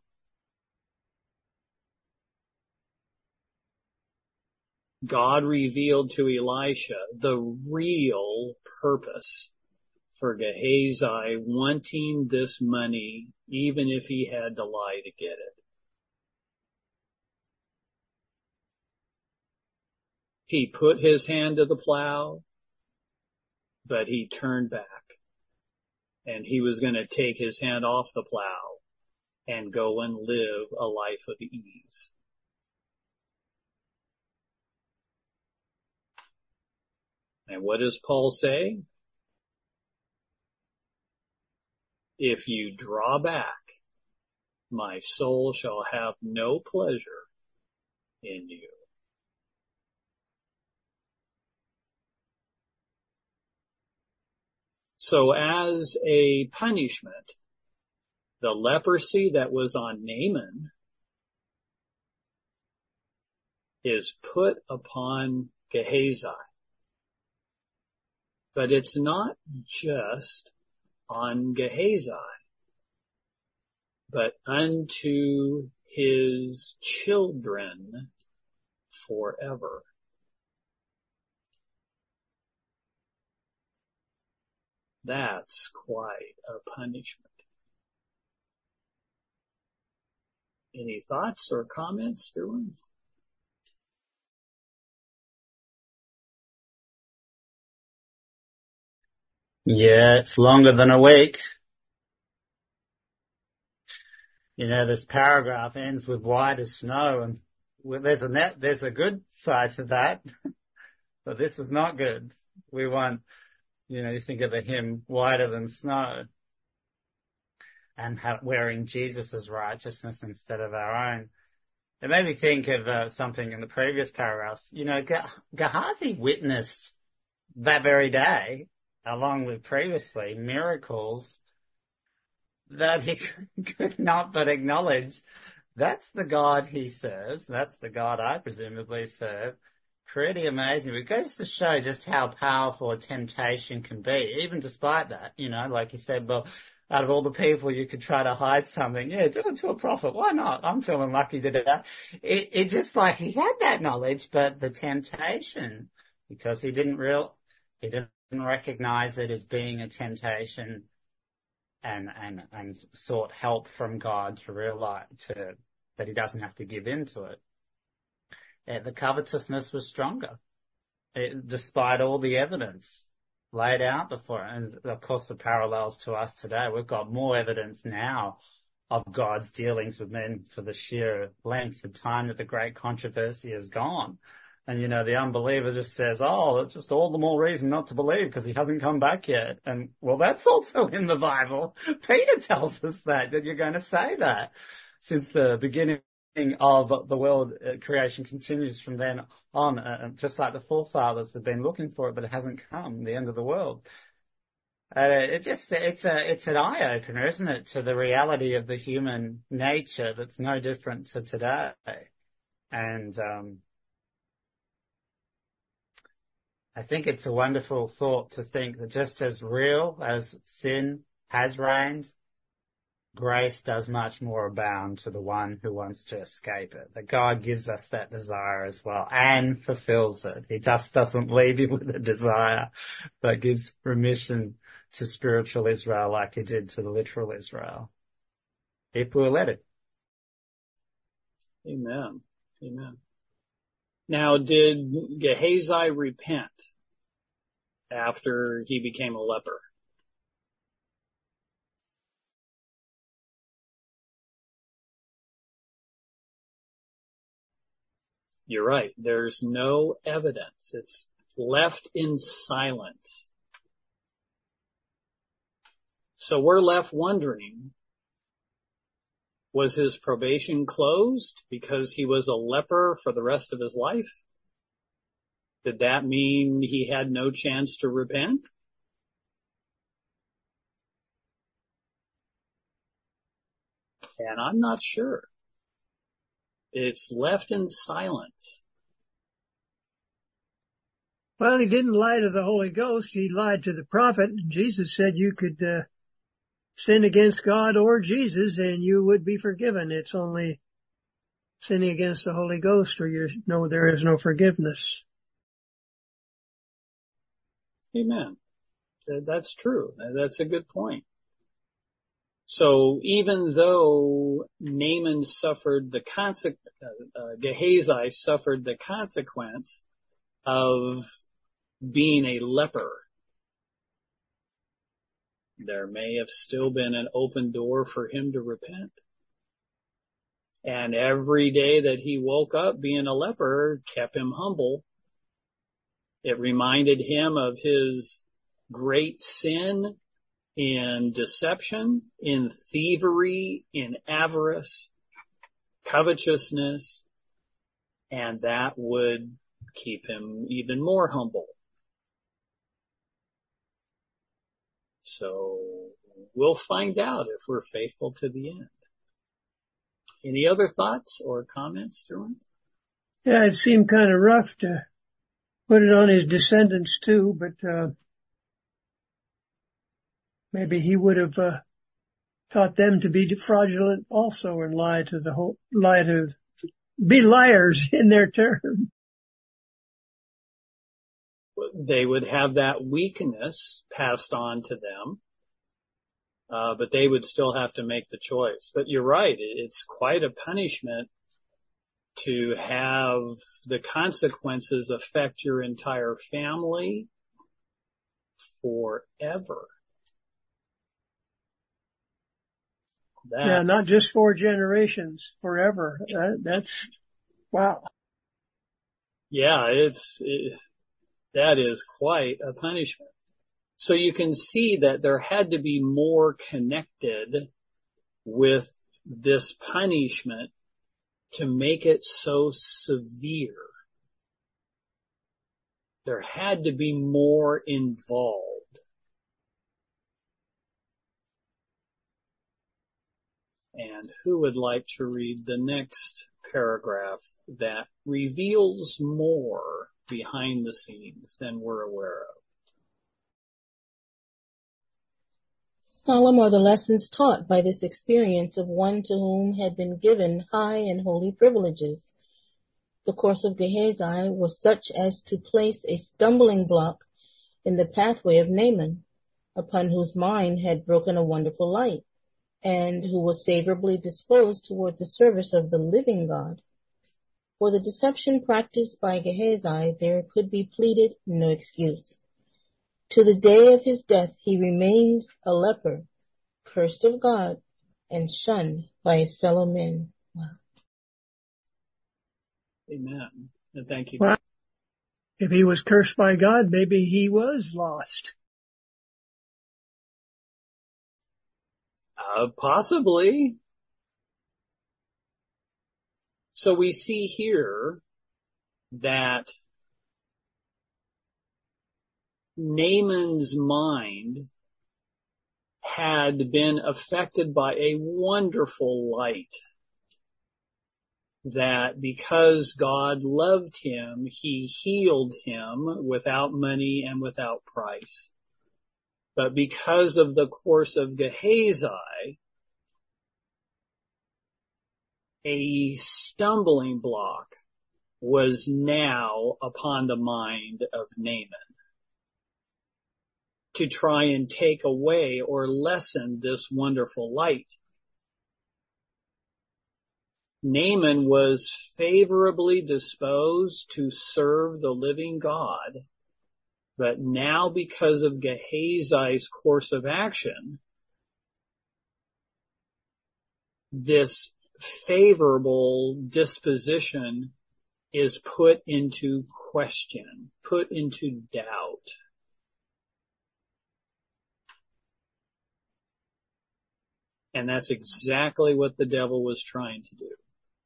God revealed to Elisha the real purpose for Gehazi wanting this money, even if he had to lie to get it. He put his hand to the plow, but he turned back, and he was going to take his hand off the plow and go and live a life of ease. And what does Paul say? If you draw back, my soul shall have no pleasure in you. So as a punishment, the leprosy that was on Naaman is put upon Gehazi. But it's not just on Gehazi, but unto his children forever. That's quite a punishment. Any thoughts or comments, Derwin? Yeah, it's longer than a week. This paragraph ends with white as snow, and there's a good side to that, but this is not good. We want, you think of the hymn, whiter than snow, and wearing Jesus' righteousness instead of our own. It made me think of something in the previous paragraph. Gehazi witnessed that very day, along with previously, miracles that he could not but acknowledge that's the God he serves. That's the God I presumably serve. Pretty amazing. It goes to show just how powerful a temptation can be, even despite that. Like you said, well, out of all the people you could try to hide something, yeah, do it to a prophet. Why not? I'm feeling lucky to do that. It just like he had that knowledge, but the temptation, because he didn't recognize it as being a temptation and sought help from God to realize that he doesn't have to give in to it. The covetousness was stronger, despite all the evidence laid out before. And of course, the parallels to us today, we've got more evidence now of God's dealings with men for the sheer length of time that the great controversy has gone. And, the unbeliever just says, oh, that's just all the more reason not to believe because he hasn't come back yet. And, well, that's also in the Bible. Peter tells us that you're going to say that. Since the beginning of the world, creation continues from then on, just like the forefathers have been looking for it, but it hasn't come, the end of the world. It's an eye opener, isn't it, to the reality of the human nature that's no different to today. And, I think it's a wonderful thought to think that just as real as sin has reigned, grace does much more abound to the one who wants to escape it. That God gives us that desire as well and fulfills it. He just doesn't leave you with a desire, but gives remission to spiritual Israel like he did to the literal Israel, if we'll let it. Amen. Amen. Now, did Gehazi repent after he became a leper? You're right. There's no evidence. It's left in silence. So we're left wondering, was his probation closed because he was a leper for the rest of his life? Did that mean he had no chance to repent? And I'm not sure. It's left in silence. Well, he didn't lie to the Holy Ghost. He lied to the prophet. Jesus said you could sin against God or Jesus and you would be forgiven. It's only sinning against the Holy Ghost or there is no forgiveness. Amen. That's true. That's a good point. So even though Gehazi suffered the consequence of being a leper, there may have still been an open door for him to repent. And every day that he woke up being a leper kept him humble. It reminded him of his great sin in deception, in thievery, in avarice, covetousness, and that would keep him even more humble. So we'll find out if we're faithful to the end. Any other thoughts or comments, Derwin? Yeah, it seemed kind of rough to put it on his descendants too, but maybe he would have taught them to be fraudulent also and be liars in their turn. They would have that weakness passed on to them, but they would still have to make the choice. But you're right, it's quite a punishment to have the consequences affect your entire family forever. Yeah, not just 4 generations, forever. That's, wow. Yeah, that is quite a punishment. So you can see that there had to be more connected with this punishment to make it so severe. There had to be more involved. And who would like to read the next paragraph that reveals more behind the scenes than we're aware of? Solemn are the lessons taught by this experience of one to whom had been given high and holy privileges. The course of Gehazi was such as to place a stumbling block in the pathway of Naaman, upon whose mind had broken a wonderful light, and who was favorably disposed toward the service of the living God. For the deception practiced by Gehazi there could be pleaded no excuse. To the day of his death he remained a leper, cursed of God, and shunned by his fellow men. Wow. Amen. And thank you. Well, if he was cursed by God, maybe he was lost. Possibly. So we see here that Naaman's mind had been affected by a wonderful light, that because God loved him, he healed him without money and without price. But because of the course of Gehazi, a stumbling block was now upon the mind of Naaman to try and take away or lessen this wonderful light. Naaman was favorably disposed to serve the living God, but now because of Gehazi's course of action, this favorable disposition is put into question, put into doubt. And that's exactly what the devil was trying to do.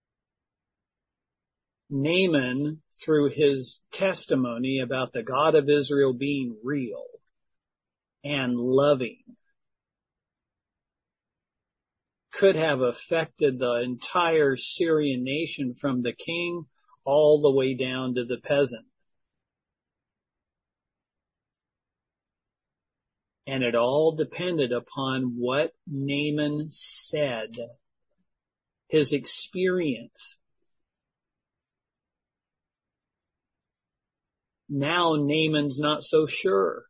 Naaman, through his testimony about the God of Israel being real and loving, could have affected the entire Syrian nation from the king all the way down to the peasant. And it all depended upon what Naaman said, his experience. Now Naaman's not so sure.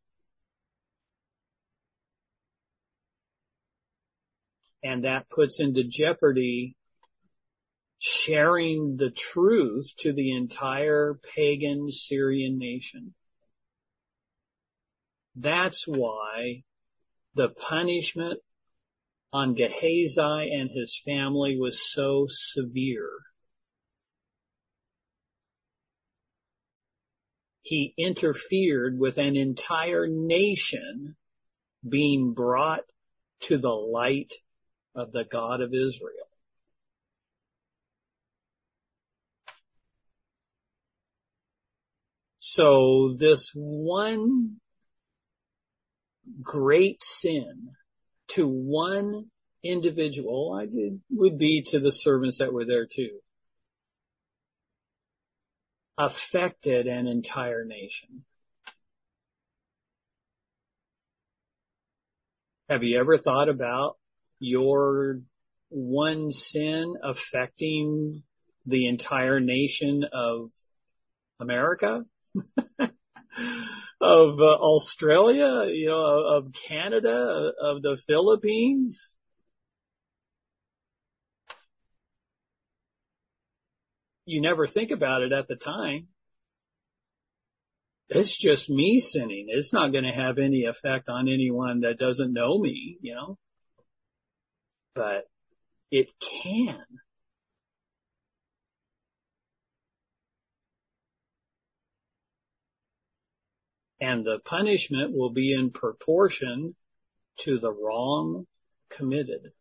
And that puts into jeopardy sharing the truth to the entire pagan Syrian nation. That's why the punishment on Gehazi and his family was so severe. He interfered with an entire nation being brought to the light of the God of Israel. So this one great sin to one individual, would be to the servants that were there too, affected an entire nation. Have you ever thought about your one sin affecting the entire nation of America? Of Australia, of Canada, of the Philippines? You never think about it at the time. It's just me sinning. It's not going to have any effect on anyone that doesn't know me, But it can. And the punishment will be in proportion to the wrong committed.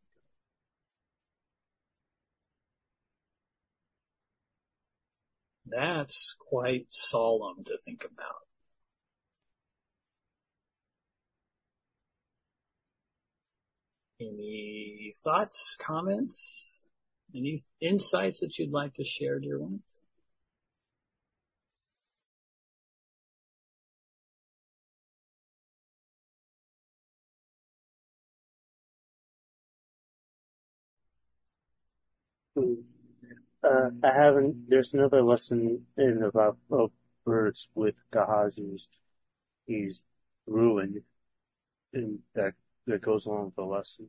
That's quite solemn to think about. Any thoughts, comments, any insights that you'd like to share, dear ones? There's another lesson in about birds with Gehazi. He's ruined, and that goes along with the lesson.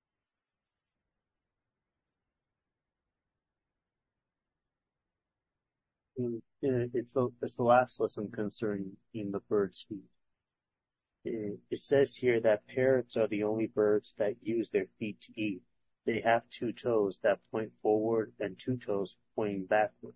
It's the last lesson concerning in the bird speech. It says here that parrots are the only birds that use their feet to eat. They have two toes that point forward and two toes pointing backward.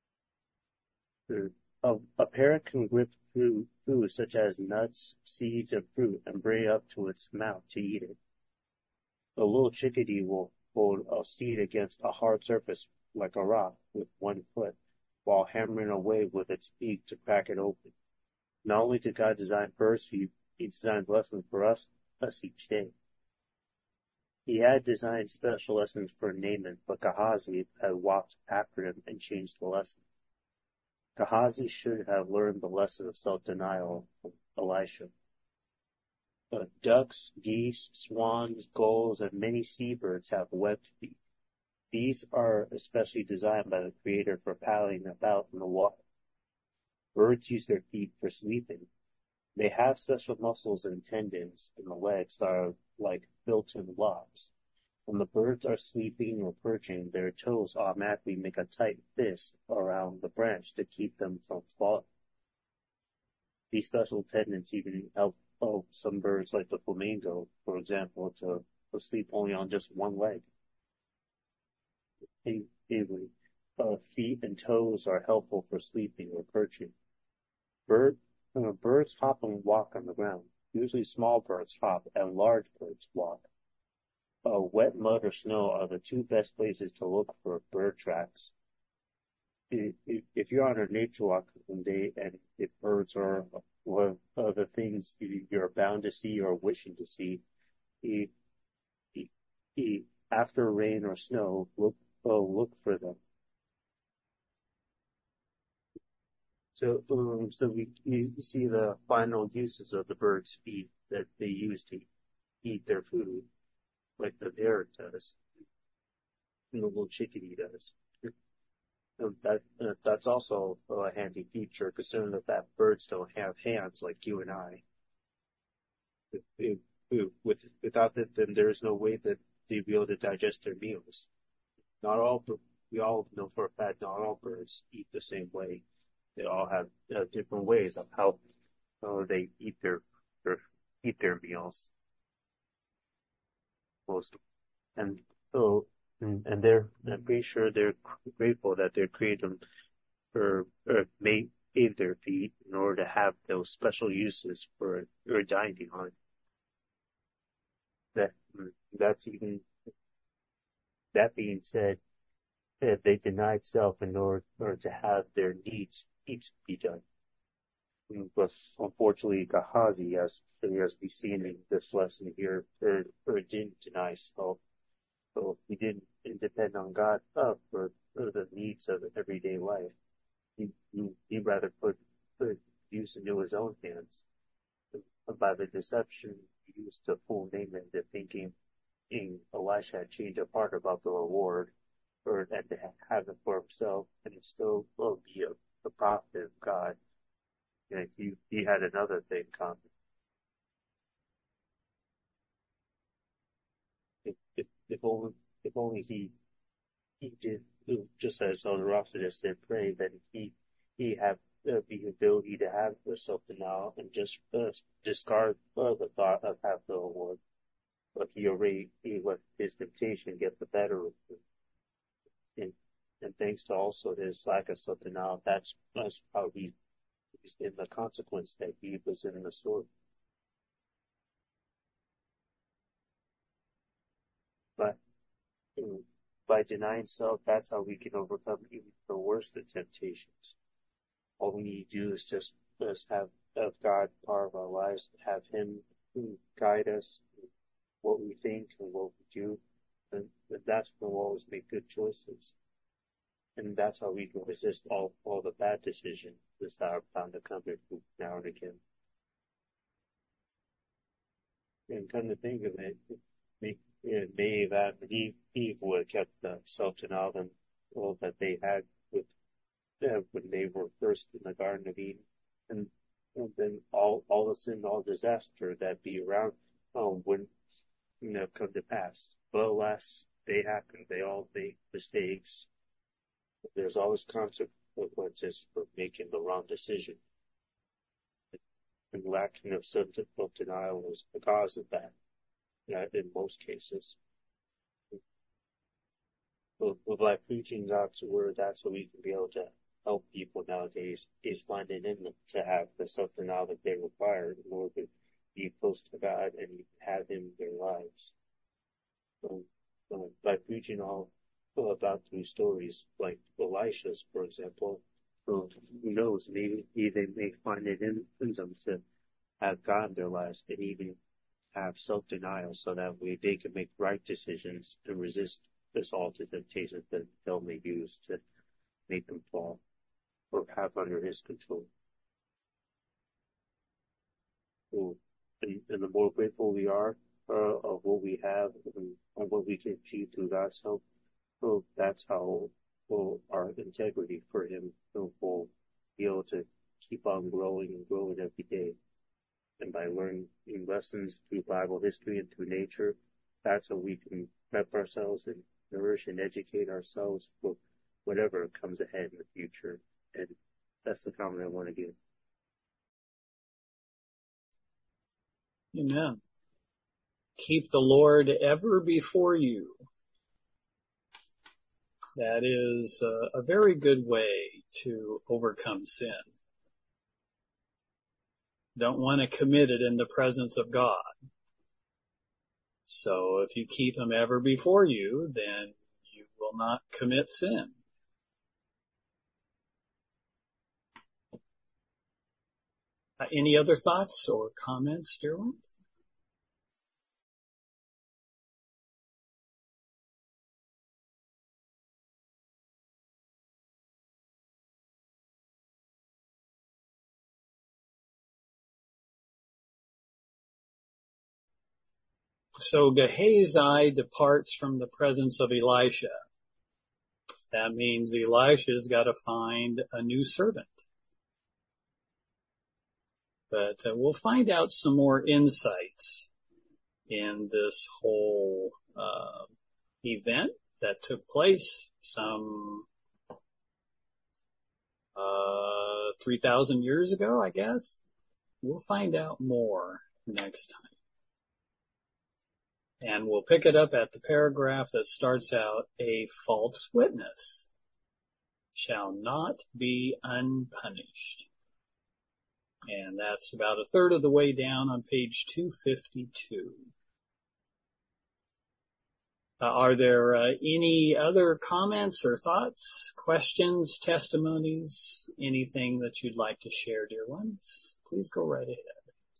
A parrot can grip through food such as nuts, seeds, and fruit and bring it up to its mouth to eat it. A little chickadee will hold a seed against a hard surface like a rock with one foot, while hammering away with its beak to crack it open. Not only did God design birds for you, He designed lessons for us each day. He had designed special lessons for Naaman, but Gehazi had walked after him and changed the lesson. Gehazi should have learned the lesson of self-denial from Elisha. Ducks, geese, swans, gulls, and many seabirds have webbed feet. These are especially designed by the Creator for paddling about in the water. Birds use their feet for sleeping. They have special muscles and tendons in the legs that are like built-in locks. When the birds are sleeping or perching, their toes automatically make a tight fist around the branch to keep them from falling. These special tendons even help some birds like the flamingo, for example, to sleep only on just one leg. Anyway, feet and toes are helpful for sleeping or perching. Birds hop and walk on the ground. Usually small birds hop and large birds walk. Wet mud or snow are the two best places to look for bird tracks. If you're on a nature walk one day and if birds are one of the things you're bound to see or wishing to see, after rain or snow, look for them. So you see the final uses of the bird's feet that they use to eat their food, like the parrot does, and the little chickadee does. That's also a handy feature, considering that birds don't have hands like you and I. Without them, there is no way that they'd be able to digest their meals. We all know for a fact not all birds eat the same way. They all have different ways of how they eat their meals. Most and I'm pretty sure they're grateful that their creator made their feet in order to have those special uses for dining on. That being said, they denied self in order to have their needs be done. But unfortunately, Gehazi, as we see in this lesson here, didn't deny self. So he didn't depend on God for the needs of everyday life. He rather put use into his own hands. By the deception he used to fool Naaman into thinking Elisha had changed his heart about the reward, and to have it for himself, and still be a prophet of God. And he had another thing coming. If only he did, just as Herodotus did pray, that he have the ability to have something now and just discard the thought of have the reward. But he let his temptation get the better of him. And thanks to also his lack of something now, that's how he's in the consequence that he was in the story. But by denying self, that's how we can overcome even the worst of temptations. All we need to do is just have God part of our lives, have Him guide us, what we think and what we do, and that's when we'll always make good choices. And that's how we can resist all the bad decisions that are bound to come now and again. And come to think of it, maybe that Eve would have kept the self-denial and all that they had with when they were first in the Garden of Eden, and then all the sin, all disaster that be around wouldn't come to pass. But alas, they happen. They all make mistakes. There's always consequences for making the wrong decision. And lacking of self-denial was the cause of that, in most cases. But by preaching God's word, that's how we can be able to help people nowadays, is finding in them to have the self-denial that they require in order to be close to God and have Him in their lives. By preaching all about these stories, like Elisha's, for example, who knows, maybe they may find it in them to have God in their lives and even have self-denial so that way they can make right decisions and resist all the temptations that they'll may use to make them fall or have under His control. And the more grateful we are of what we have and what we can achieve through God's help, that's how our integrity for Him will be able to keep on growing and growing every day. And by learning lessons through Bible history and through nature, that's how we can prep ourselves and nourish and educate ourselves for whatever comes ahead in the future. And that's the comment I want to give. Amen. Keep the Lord ever before you. That is a very good way to overcome sin. Don't want to commit it in the presence of God. So if you keep Him ever before you, then you will not commit sin. Any other thoughts or comments, dear ones? So Gehazi departs from the presence of Elisha. That means Elisha's got to find a new servant. But we'll find out some more insights in this whole event that took place some 3,000 years ago, I guess. We'll find out more next time. And we'll pick it up at the paragraph that starts out, a false witness shall not be unpunished. And that's about a third of the way down on page 252. Are there any other comments or thoughts, questions, testimonies, anything that you'd like to share, dear ones? Please go right ahead.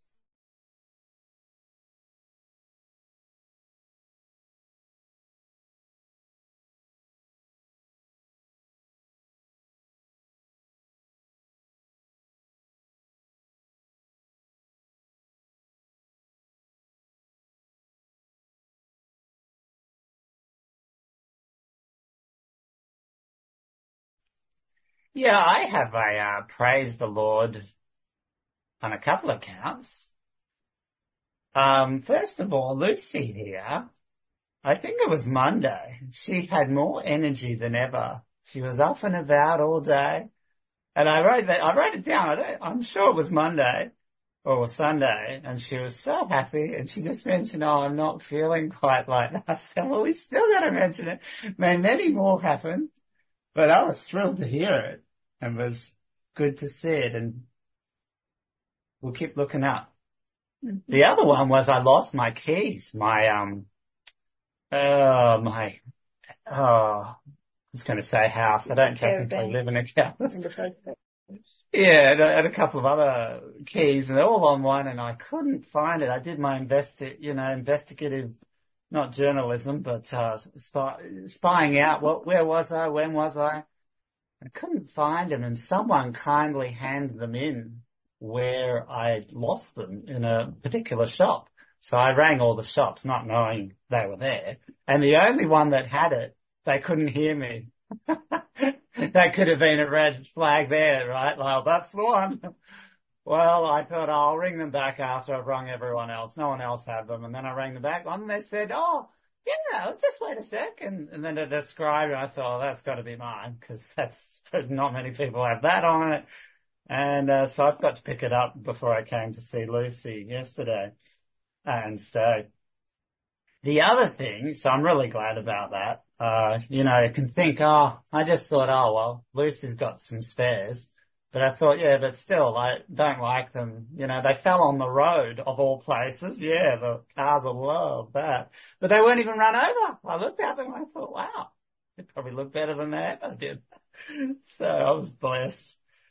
Yeah, I have praised the Lord on a couple of counts. First of all, Lucy here, I think it was Monday. She had more energy than ever. She was up and about all day. And I wrote it down. I'm sure it was Monday or Sunday. And she was so happy. And she just mentioned, I'm not feeling quite like that. I said, well, we still got to mention it. May many more happen. But I was thrilled to hear it and was good to see it. And we'll keep looking up. Mm-hmm. The other one was I lost my keys. I was going to say house. I don't technically live in a house. Yeah, and a couple of other keys, and they're all on one, and I couldn't find it. I did my investigative, not journalism, but spying out where was I, when was I? I couldn't find them, and someone kindly handed them in where I lost them in a particular shop. So I rang all the shops, not knowing they were there, and the only one that had it, they couldn't hear me. That could have been a red flag there, right? Well, that's the one. Well, I thought I'll ring them back after I've rung everyone else. No one else had them. And then I rang them back and they said, oh, yeah, just wait a sec. And then it described it. I thought, oh, that's got to be mine because not many people have that on it. And so I've got to pick it up before I came to see Lucy yesterday. And so the other thing, so I'm really glad about that. You can think, I just thought, oh, well, Lucy's got some spares. But I thought, yeah, but still, I don't like them. They fell on the road of all places. Yeah, the cars will love that. But they weren't even run over. I looked at them and I thought, wow, they probably look better than they ever did. So I was blessed.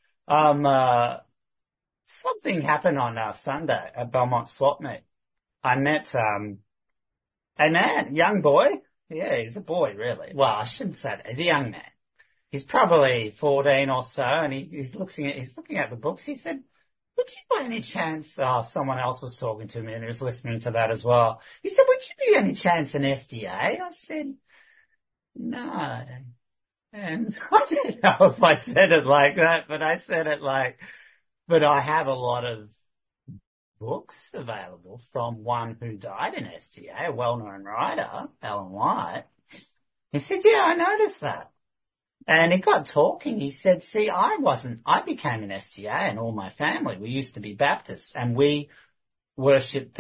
Something happened on Sunday at Belmont Swap Meet. I met, a man, young boy. Yeah, he's a boy, really. Well, I shouldn't say that. He's a young man. He's probably 14 or so, and he's looking at the books. He said, would you by any chance, someone else was talking to me and he was listening to that as well. He said, would you be any chance an SDA? I said, no. And I don't know if I said it like that, but I said it but I have a lot of books available from one who died in SDA, a well-known writer, Alan White. He said, yeah, I noticed that. And he got talking. He said, see, I became an SDA and all my family, we used to be Baptists and we worshipped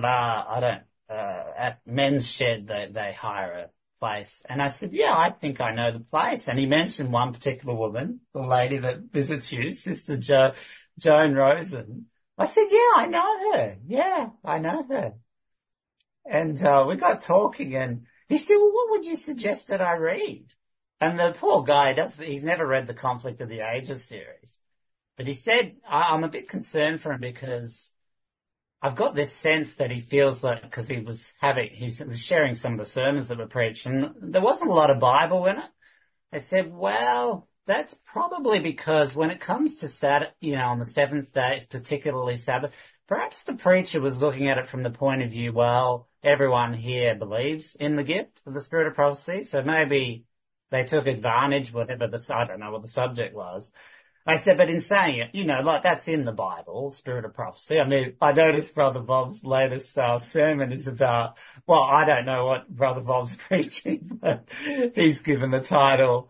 at Men's Shed, they hire a place. And I said, yeah, I think I know the place. And he mentioned one particular woman, the lady that visits you, Sister Joan Rosen. I said, yeah, I know her. Yeah, I know her. And we got talking and he said, well, what would you suggest that I read? And the poor guy, he's never read the Conflict of the Ages series. But he said, I'm a bit concerned for him because I've got this sense that he feels like, because he was sharing some of the sermons that were preached and there wasn't a lot of Bible in it. I said, well, that's probably because when it comes to Sabbath, on the seventh day, it's particularly Sabbath, perhaps the preacher was looking at it from the point of view, well, everyone here believes in the gift of the Spirit of prophecy, so maybe they took advantage, I don't know what the subject was. I said, but in saying it, that's in the Bible, Spirit of prophecy. I mean, I noticed Brother Bob's latest sermon is about, well, I don't know what Brother Bob's preaching, but he's given the title,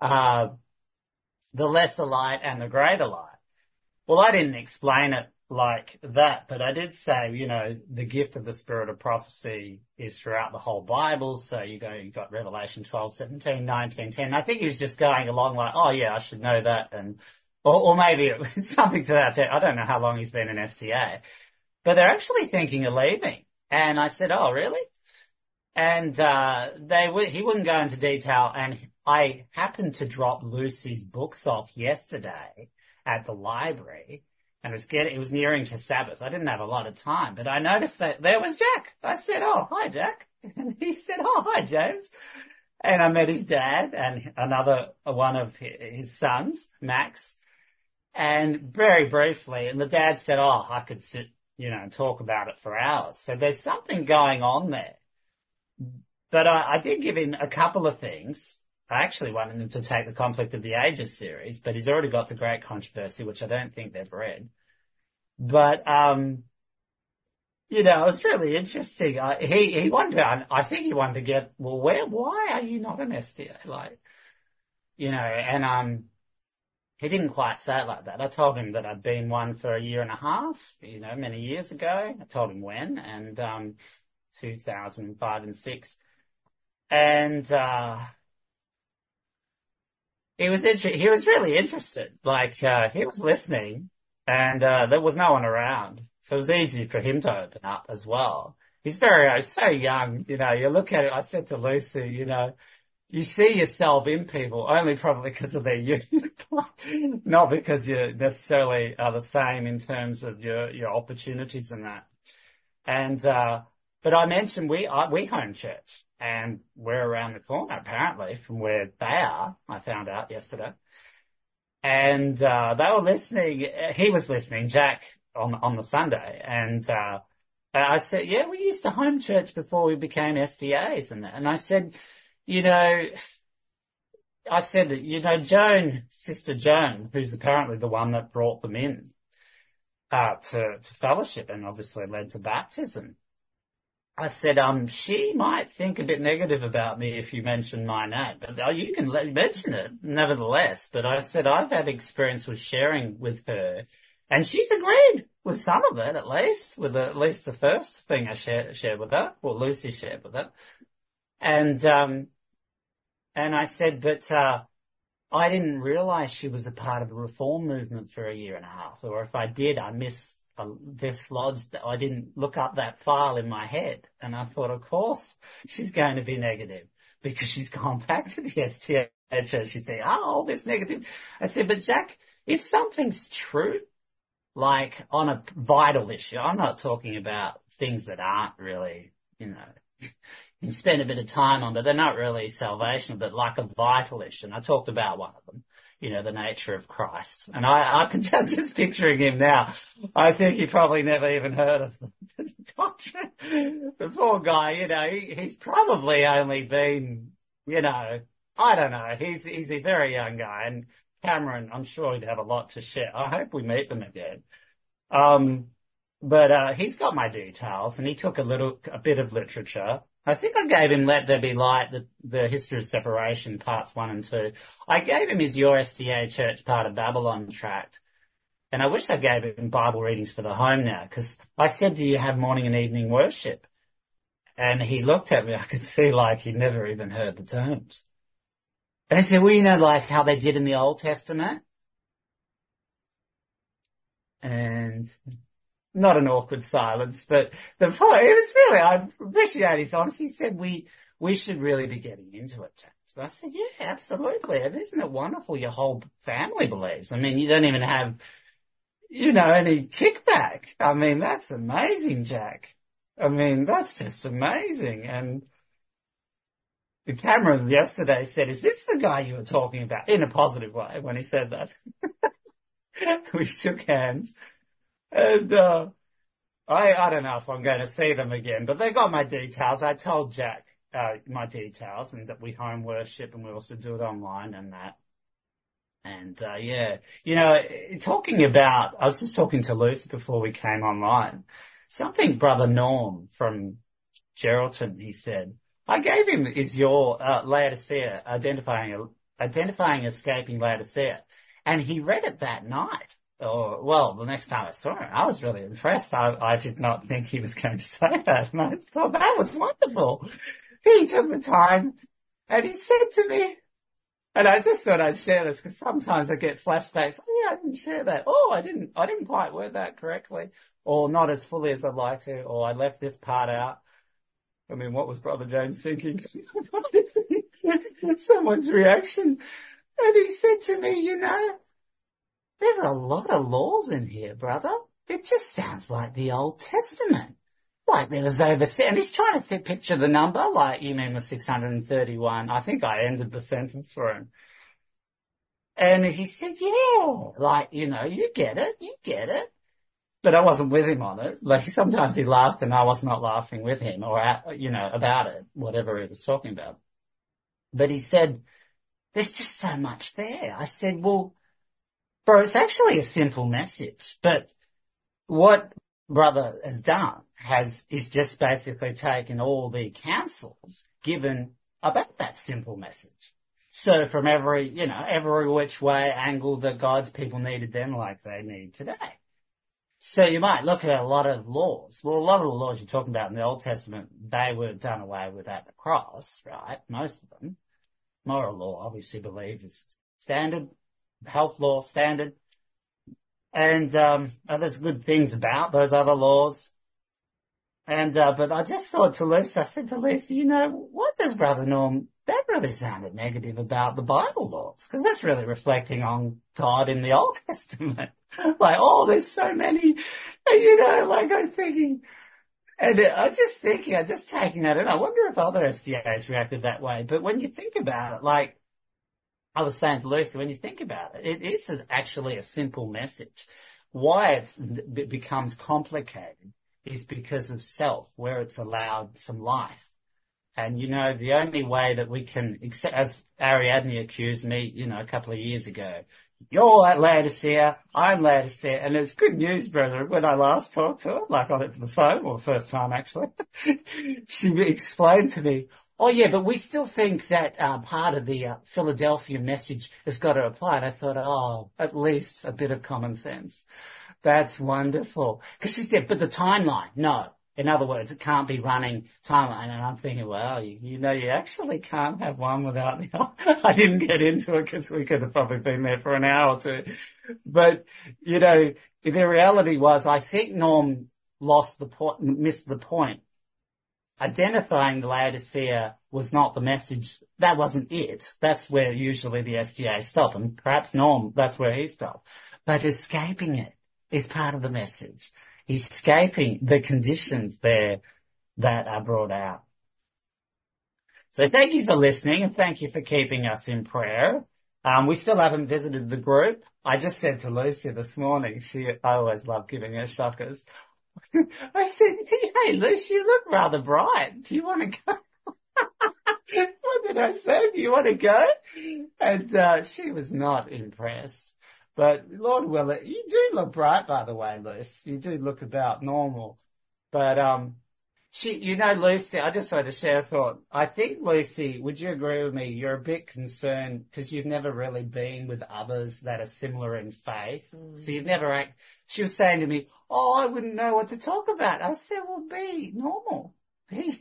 The Lesser Light and the Greater Light. Well, I didn't explain it like that, but I did say, the gift of the Spirit of prophecy is throughout the whole Bible. So you got Revelation 12:17, 19:10. I think he was just going along like, oh yeah, I should know that. Or maybe it was something to that effect. I don't know how long he's been in STA, but they're actually thinking of leaving. And I said, oh really? And, he wouldn't go into detail. And I happened to drop Lucy's books off yesterday at the library. And it was nearing to Sabbath. I didn't have a lot of time, but I noticed that there was Jack. I said, oh, hi, Jack. And he said, oh, hi, James. And I met his dad and another one of his sons, Max. And very briefly, and the dad said, oh, I could sit, and talk about it for hours. So there's something going on there. But I did give him a couple of things. I actually wanted him to take the Conflict of the Ages series, but he's already got the Great Controversy, which I don't think they've read. But, it was really interesting. He wanted to, I think he wanted to get, well, why are you not an SDA? He didn't quite say it like that. I told him that I'd been one for a year and a half, many years ago. I told him when, and, 2005 and 6. And, he was really interested. He was listening and, there was no one around. So it was easy for him to open up as well. He's so young, you look at it, I said to Lucy, you see yourself in people only probably because of their youth, not because you necessarily are the same in terms of your opportunities and that. And, but I mentioned we home church, and we're around the corner apparently from where they are. I found out yesterday. And, they were listening, he was listening, Jack, on the Sunday, and, I said, yeah, we used to home church before we became SDAs and that. And I said, Joan, Sister Joan, who's apparently the one that brought them in, to fellowship and obviously led to baptism. I said, she might think a bit negative about me if you mention my name, but you can mention it nevertheless. But I said, I've had experience with sharing with her, and she's agreed with some of it, at least the first thing I shared with her, or Lucy shared with her. And I said, but, I didn't realize she was a part of the reform movement for a year and a half, or if I did, I dislodged that. I didn't look up that file in my head. And I thought, of course, she's going to be negative because she's gone back to the STA church. She said, all this negative. I said, but Jack, if something's true, like on a vital issue, I'm not talking about things that aren't really, you spend a bit of time on, but they're not really salvation, but like a vital issue. And I talked about one of them, the nature of Christ. And I'm just picturing him now. I think he probably never even heard of the doctrine. The poor guy, he's probably only been, I don't know. He's a very young guy, and Cameron, I'm sure he'd have a lot to share. I hope we meet them again. But he's got my details, and he took a bit of literature. I think I gave him Let There Be Light, the History of Separation, parts 1 and 2. I gave him his Your SDA Church Part of Babylon tract. And I wish I gave him Bible readings for the home now, because I said, do you have morning and evening worship? And he looked at me, I could see like he'd never even heard the terms. And I said, well, like how they did in the Old Testament? And not an awkward silence, but it was really, I appreciate his honesty. He said, we should really be getting into it, James. So I said, yeah, absolutely. And isn't it wonderful your whole family believes? I mean, you don't even have, any kickback. I mean, that's amazing, Jack. I mean, that's just amazing. And Cameron yesterday said, is this the guy you were talking about? In a positive way when he said that. We shook hands. And, I don't know if I'm going to see them again, but they got my details. I told Jack, my details, and that we home worship and we also do it online and that. And, talking about, I was just talking to Lucy before we came online. Something Brother Norm from Geraldton, he said, I gave him is your, Laodicea, identifying escaping Laodicea. And he read it that night. The next time I saw him, I was really impressed. I did not think he was going to say that. And I thought that was wonderful. He took the time and he said to me, and I just thought I'd share this because sometimes I get flashbacks. Oh yeah, I didn't share that. Oh, I didn't quite word that correctly, or not as fully as I'd like to, or I left this part out. I mean, what was Brother James thinking? Someone's reaction. And he said to me, there's a lot of laws in here, brother. It just sounds like the Old Testament. Like there was and he's trying to picture the number, like you mean the 631. I think I ended the sentence for him. And he said, yeah, like, you get it. But I wasn't with him on it. Like sometimes he laughed and I was not laughing with him or, about it, whatever he was talking about. But he said, there's just so much there. I said, well, bro, it's actually a simple message, but what brother has done is just basically taken all the counsels given about that simple message. So from every which way angle that God's people needed them like they need today. So you might look at a lot of laws. Well, a lot of the laws you're talking about in the Old Testament, they were done away with at the cross, right? Most of them. Moral law, obviously, believe is standard. Health law, standard. And, there's good things about those other laws. And, but I just thought to Lucy, I said to Lucy, what does Brother Norm that really sounded negative about the Bible laws, because that's really reflecting on God in the Old Testament. Like, oh, there's so many, and like I'm thinking, and I'm just taking that in. I wonder if other SDAs reacted that way. But when you think about it, like I was saying to Lucy, when you think about it, it is actually a simple message. Why it becomes complicated is because of self, where it's allowed some life. And, the only way that we can, as Ariadne accused me, a couple of years ago, you're Laodicea, I'm Laodicea, and it's good news, brother. When I last talked to her, like on the phone, or the first time actually, she explained to me, oh yeah, but we still think that part of the Philadelphia message has got to apply. And I thought, oh, at least a bit of common sense. That's wonderful. Because she said, but the timeline, no. In other words, it can't be running timeline. And I'm thinking, well, you actually can't have one without the other. I didn't get into it because we could have probably been there for an hour or two. But, the reality was, I think Norm missed the point. Identifying the Laodicea was not the message. That wasn't it. That's where usually the SDA stop. And perhaps Norm, that's where he stopped. But escaping it is part of the message. Escaping the conditions there that are brought out. So thank you for listening, and thank you for keeping us in prayer. We still haven't visited the group. I just said to Lucy this morning, I always love giving her shockers. I said, hey Lucy, you look rather bright. Do you want to go? What did I say? Do you want to go? And she was not impressed. But Lord willing, you do look bright, by the way, Lucy. You do look about normal. But Lucy, I just wanted to share a thought. I think, Lucy, would you agree with me? You're a bit concerned because you've never really been with others that are similar in faith. So you've never she was saying to me, oh, I wouldn't know what to talk about. I said, well, be normal. Be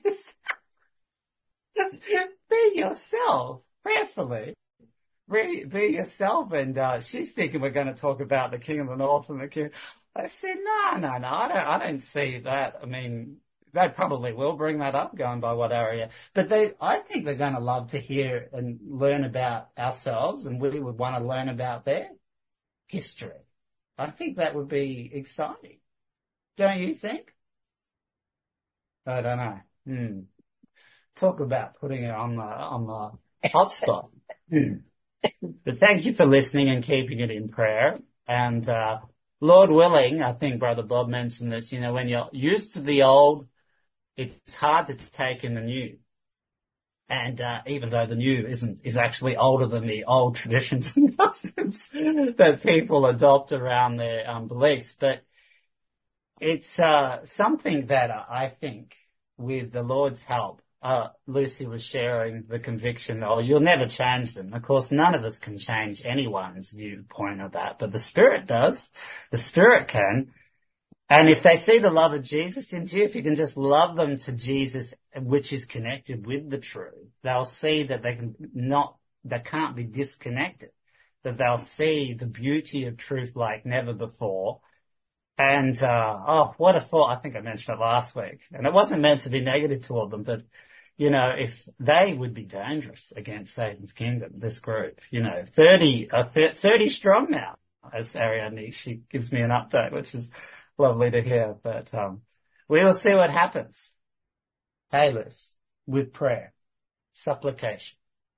yourself, prayerfully. Be yourself. And she's thinking we're going to talk about the King of the North and the King. I said, no, I don't see that. I mean, they probably will bring that up, going by what area. But I think they're going to love to hear and learn about ourselves, and we would want to learn about their history. I think that would be exciting. Don't you think? I don't know. Talk about putting it on the hot spot. But thank you for listening and keeping it in prayer. And Lord willing, I think Brother Bob mentioned this, when you're used to the old, it's hard to take in the new. And even though the new is actually older than the old traditions and customs that people adopt around their beliefs. But it's something that I think, with the Lord's help, Lucy was sharing the conviction, you'll never change them. Of course, none of us can change anyone's viewpoint of that, but the Spirit does. The Spirit can. And if they see the love of Jesus in you, if you can just love them to Jesus, which is connected with the truth, they'll see that they can't be disconnected, that they'll see the beauty of truth like never before. And, what a thought. I think I mentioned it last week. And it wasn't meant to be negative toward them, but, if they would be dangerous against Satan's kingdom, this group, 30 strong now, as Ariadne, she gives me an update, which is lovely to hear. But, we will see what happens. Hey, Liz, with prayer, supplication.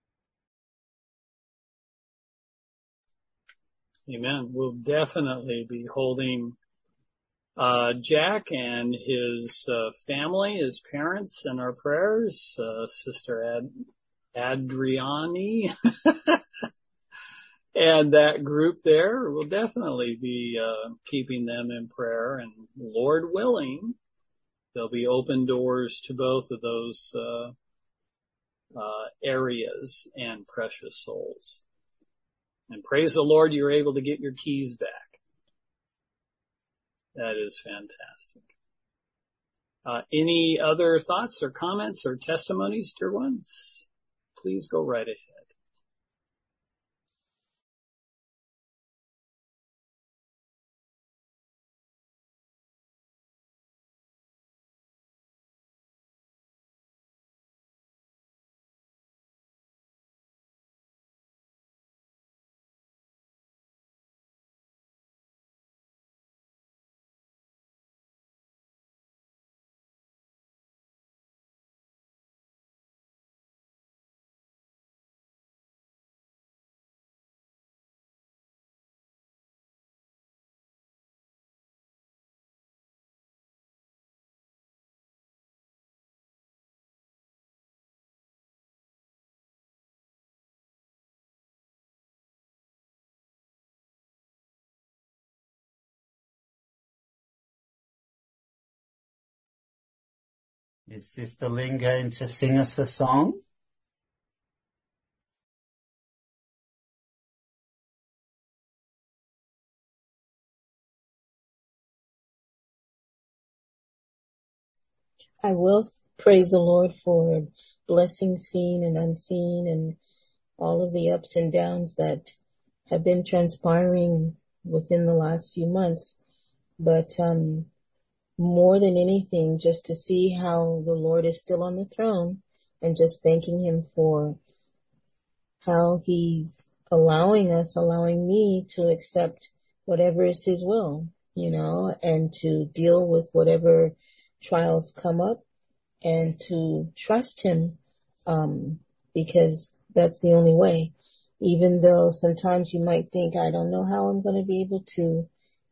Amen. We'll definitely be holding Jack and his family, his parents, in our prayers. Sister Adriani and that group there, will definitely be keeping them in prayer. And Lord willing, there'll be open doors to both of those areas and precious souls. And praise the Lord, you're able to get your keys back. That is fantastic. Any other thoughts or comments or testimonies, dear ones? Please go right ahead. Is Sister Lynn going to sing us a song? I will praise the Lord for blessings seen and unseen and all of the ups and downs that have been transpiring within the last few months. But more than anything, just to see how the Lord is still on the throne and just thanking Him for how He's allowing me to accept whatever is His will, and to deal with whatever trials come up and to trust Him, because that's the only way. Even though sometimes you might think, I don't know how I'm going to be able to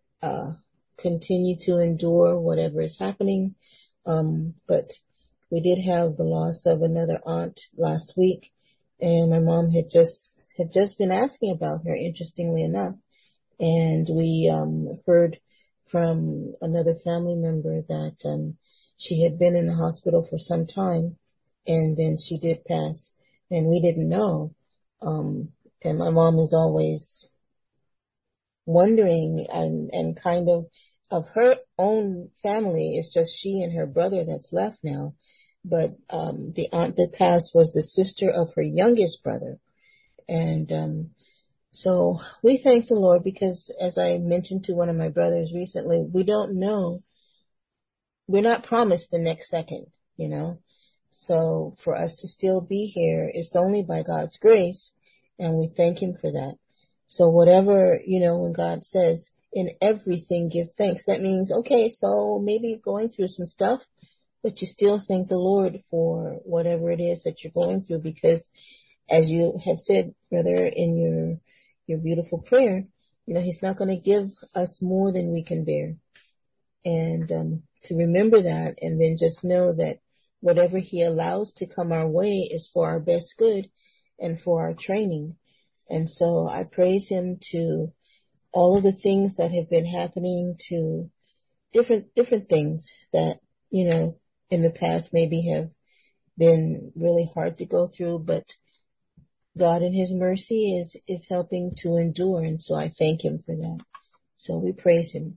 continue to endure whatever is happening. But we did have the loss of another aunt last week, and my mom had just been asking about her, interestingly enough. And we heard from another family member that she had been in the hospital for some time, and then she did pass, and we didn't know. And my mom is always wondering and kind of her own family. It's just she and her brother that's left now. But the aunt that passed was the sister of her youngest brother. And so we thank the Lord because, as I mentioned to one of my brothers recently, we don't know. We're not promised the next second, So for us to still be here, it's only by God's grace, and we thank Him for that. So whatever, when God says, in everything give thanks, that means, okay, so maybe you're going through some stuff, but you still thank the Lord for whatever it is that you're going through, because as you have said, brother, in your beautiful prayer, He's not going to give us more than we can bear. And to remember that, and then just know that whatever He allows to come our way is for our best good and for our training. And so I praise Him to all of the things that have been happening, to different things that, in the past maybe have been really hard to go through, but God in His mercy is helping to endure. And so I thank Him for that. So we praise Him.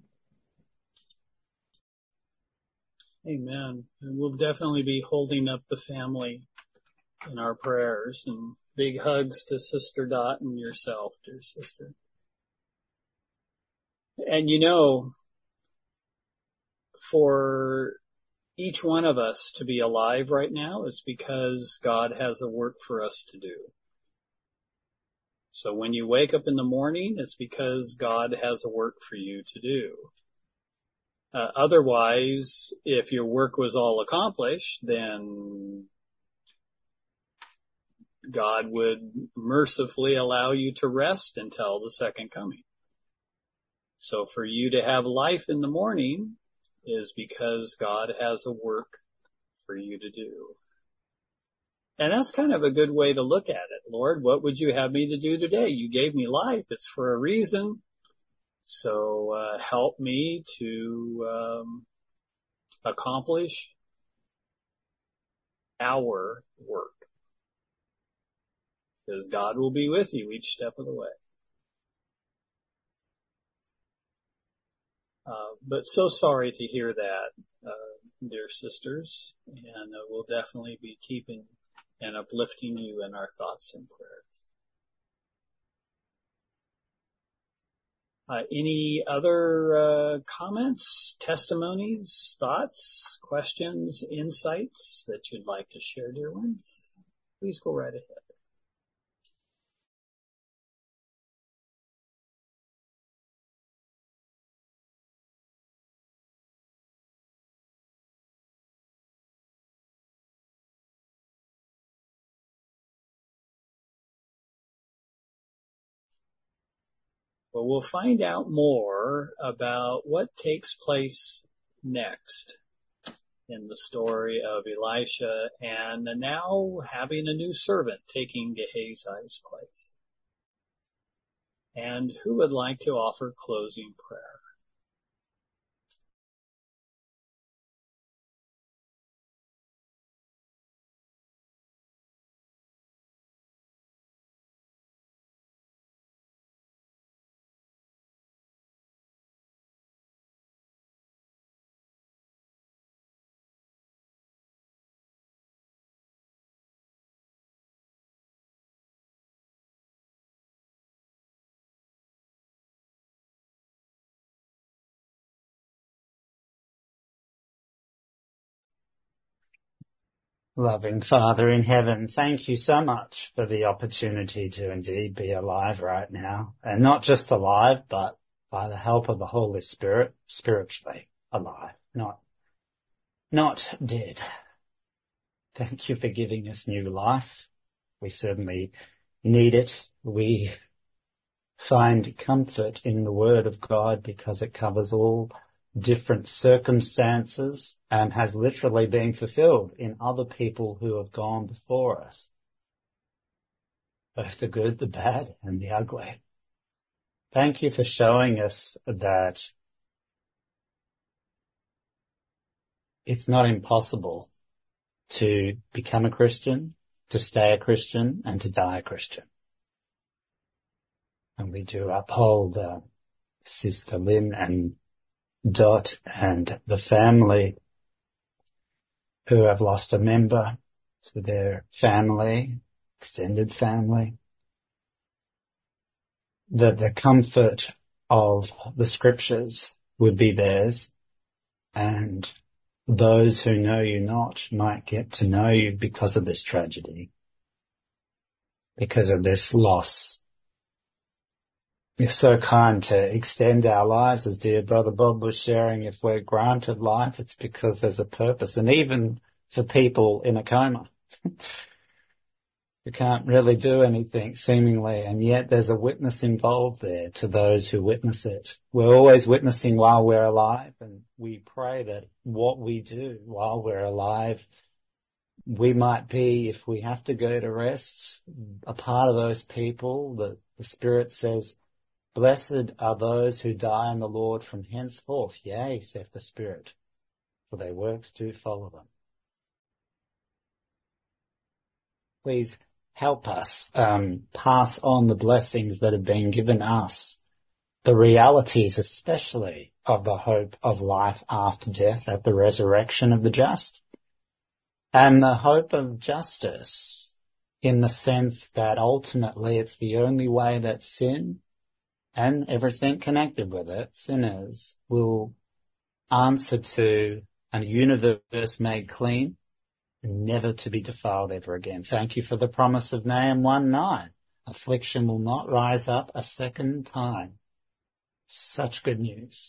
Amen. And we'll definitely be holding up the family in our prayers, and big hugs to Sister Dot and yourself, dear sister. And for each one of us to be alive right now is because God has a work for us to do. So when you wake up in the morning, it's because God has a work for you to do. Otherwise, if your work was all accomplished, then God would mercifully allow you to rest until the second coming. So for you to have life in the morning is because God has a work for you to do. And that's kind of a good way to look at it. Lord, what would you have me to do today? You gave me life. It's for a reason. So help me to accomplish our work, because God will be with you each step of the way. But so sorry to hear that, dear sisters, and we'll definitely be keeping and uplifting you in our thoughts and prayers. Any other comments, testimonies, thoughts, questions, insights that you'd like to share, dear ones? Please go right ahead. Well, we'll find out more about what takes place next in the story of Elisha and now having a new servant taking Gehazi's place. And who would like to offer closing prayer? Loving Father in heaven, thank you so much for the opportunity to indeed be alive right now. And not just alive, but by the help of the Holy Spirit, spiritually alive, not dead. Thank you for giving us new life. We certainly need it. We find comfort in the Word of God because it covers all different circumstances and has literally been fulfilled in other people who have gone before us, both the good, the bad, and the ugly. Thank you for showing us that it's not impossible to become a Christian, to stay a Christian, and to die a Christian. And we do uphold Sister Lynn and Dot and the family who have lost a member to their family, extended family. That the comfort of the scriptures would be theirs, and those who know you not might get to know you because of this tragedy, because of this loss. You're so kind to extend our lives, as dear Brother Bob was sharing. If we're granted life, it's because there's a purpose. And even for people in a coma, who can't really do anything seemingly, and yet there's a witness involved there to those who witness it. We're always witnessing while we're alive, and we pray that what we do while we're alive, we might be, if we have to go to rest, a part of those people that the Spirit says, "Blessed are those who die in the Lord from henceforth. Yea, saith the Spirit, for their works do follow them." Please help us pass on the blessings that have been given us, the realities especially of the hope of life after death at the resurrection of the just, and the hope of justice in the sense that ultimately it's the only way that sin and everything connected with it, sinners, will answer to a universe made clean, never to be defiled ever again. Thank you for the promise of Nahum 1:9. Affliction will not rise up a second time. Such good news.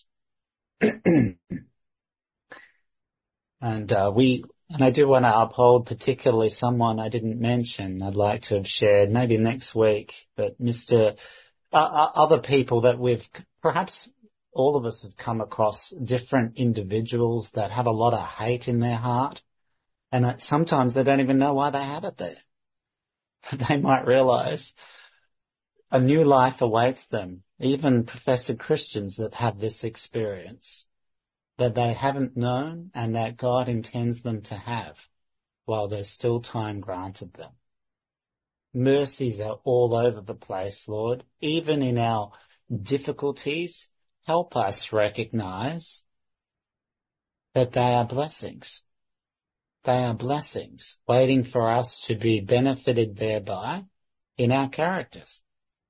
And I do want to uphold particularly someone I didn't mention. I'd like to have shared maybe next week, but other people that perhaps all of us have come across, different individuals that have a lot of hate in their heart. And sometimes they don't even know why they have it there. They might realize a new life awaits them, even professed Christians that have this experience, that they haven't known and that God intends them to have while there's still time granted them. Mercies are all over the place, Lord. Even in our difficulties, help us recognize that they are blessings. They are blessings waiting for us to be benefited thereby in our characters.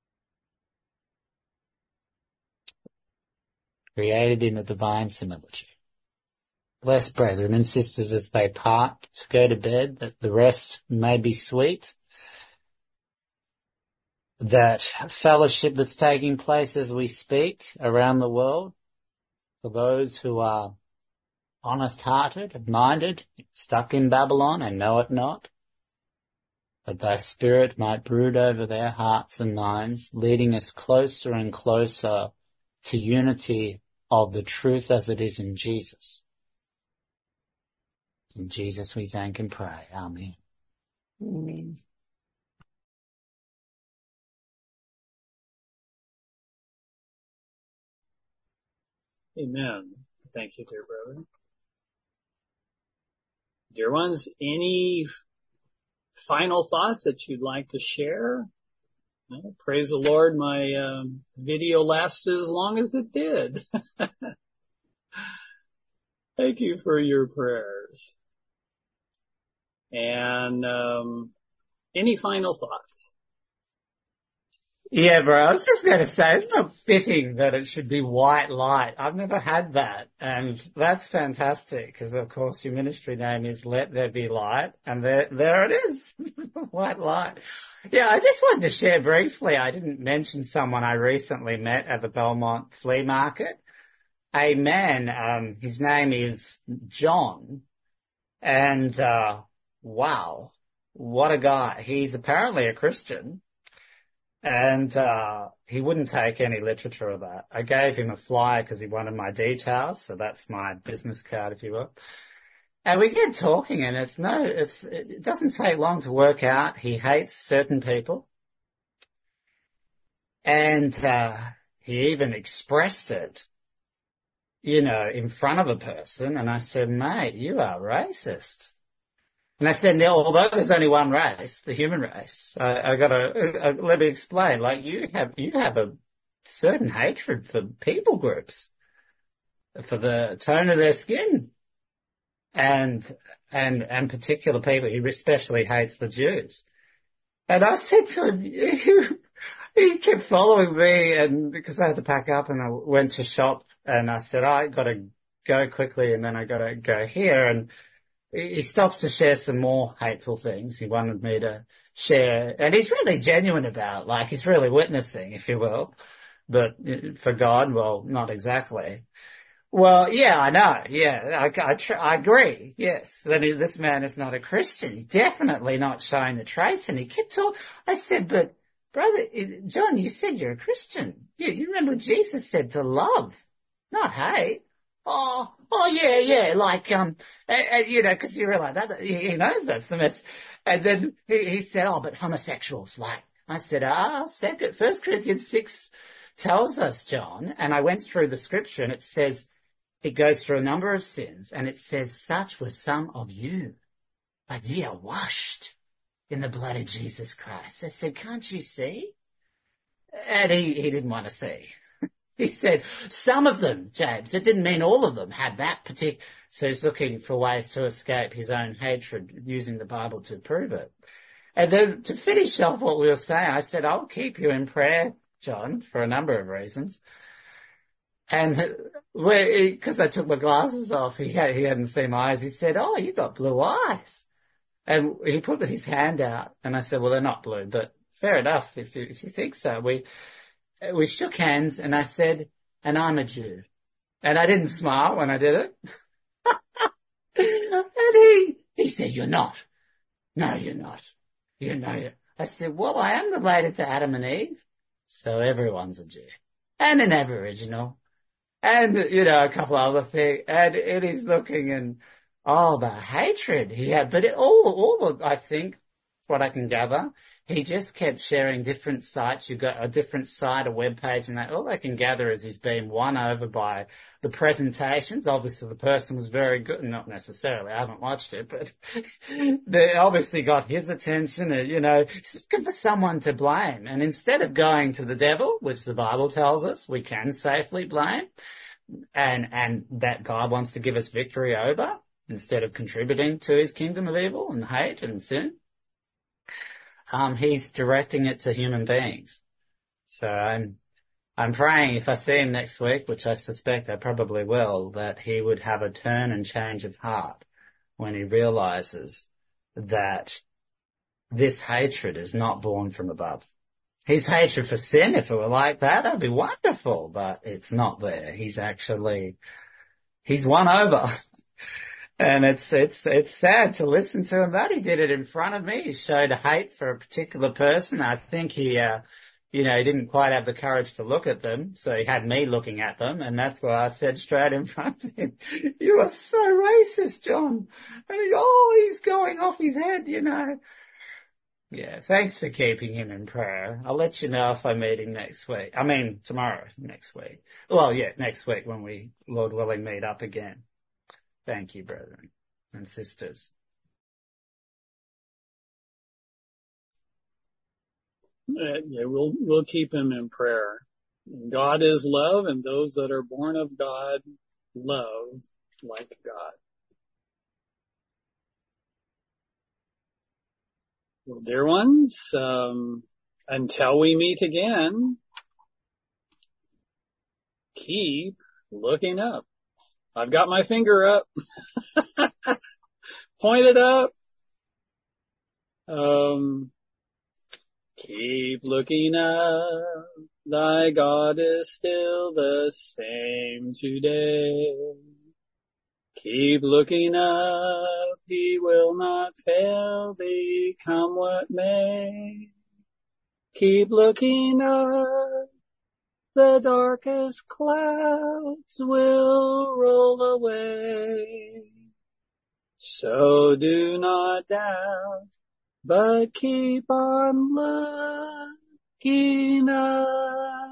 Created in a divine similitude. Bless brethren and sisters as they part to go to bed, that the rest may be sweet, that fellowship that's taking place as we speak around the world, for those who are honest-hearted, minded, stuck in Babylon and know it not, that thy Spirit might brood over their hearts and minds, leading us closer and closer to unity of the truth as it is in Jesus. In Jesus we thank and pray. Amen. Amen. Amen. Thank you, dear brother. Dear ones, any final thoughts that you'd like to share? Well, praise the Lord, my video lasted as long as it did. Thank you for your prayers. And any final thoughts? Yeah, bro, I was just going to say, it's not fitting that it should be white light. I've never had that. And that's fantastic because, of course, your ministry name is Let There Be Light. And there it is. White light. Yeah, I just wanted to share briefly. I didn't mention someone I recently met at the Belmont Flea Market. A man, his name is John. And, wow, what a guy. He's apparently a Christian. And he wouldn't take any literature of that. I gave him a flyer because he wanted my details, so that's my business card, if you will. And we get talking, and it doesn't take long to work out he hates certain people, and he even expressed it, in front of a person. And I said, "Mate, you are racist." And I said, "No, although there's only one race, the human race, let me explain. Like you have a certain hatred for people groups, for the tone of their skin, and particular people. He especially hates the Jews." And I said to him, he kept following me, and because I had to pack up, and I went to shop, and I said, "I got to go quickly, and then I got to go here." And he stops to share some more hateful things. He wanted me to share, and he's really genuine about it, like he's really witnessing, if you will. But for God, well, not exactly. Well, yeah, I know. Yeah, I agree. Yes, this man is not a Christian. He's definitely not showing the traits. And he kept talking. I said, "But brother, John, you said you're a Christian. You remember Jesus said to love, not hate." Oh, yeah, like, because you realize that, he knows that's the mess. And then he said, "Oh, but homosexuals, like," I said, First Corinthians 6 tells us, John, and I went through the scripture, and it says, it goes through a number of sins, and it says, "Such were some of you, but ye are washed in the blood of Jesus Christ." I said, "Can't you see?" And he didn't want to see. He said, "Some of them, James," it didn't mean all of them, had that particular, so he's looking for ways to escape his own hatred using the Bible to prove it. And then to finish off what we were saying, I said, "I'll keep you in prayer, John, for a number of reasons." And because I took my glasses off, he hadn't seen my eyes. He said, "Oh, you got blue eyes." And he put his hand out, and I said, "Well, they're not blue, but fair enough if you think so." We shook hands, and I said, "And I'm a Jew." And I didn't smile when I did it. And he said, "You're not." "No, you're not. I said, "Well, I am related to Adam and Eve, so everyone's a Jew. And an Aboriginal. And, a couple other things." And he's looking, and, the hatred he had. But I think, what I can gather, he just kept sharing different sites. You've got a different site, a web page, and all I can gather is he's being won over by the presentations. Obviously, the person was very good. Not necessarily. I haven't watched it, but they obviously got his attention. He's just looking for someone to blame. And instead of going to the devil, which the Bible tells us we can safely blame, and that God wants to give us victory over, instead of contributing to his kingdom of evil and hate and sin, he's directing it to human beings. So I'm praying if I see him next week, which I suspect I probably will, that he would have a turn and change of heart when he realizes that this hatred is not born from above. His hatred for sin, if it were like that'd be wonderful, but it's not there. He's won over. And it's sad to listen to him, that he did it in front of me. He showed hate for a particular person. I think he didn't quite have the courage to look at them, so he had me looking at them, and that's why I said straight in front of him, "You are so racist, John." And he's going off his head, Yeah, thanks for keeping him in prayer. I'll let you know if I meet him tomorrow, next week. Well, yeah, next week when we, Lord willing, meet up again. Thank you, brethren and sisters. Yeah, we'll keep him in prayer. God is love, and those that are born of God love like God. Well, dear ones, Until we meet again, keep looking up. I've got my finger up. Point it up. Keep looking up. Thy God is still the same today. Keep looking up. He will not fail thee, come what may. Keep looking up. The darkest clouds will roll away. So do not doubt, but keep on looking up.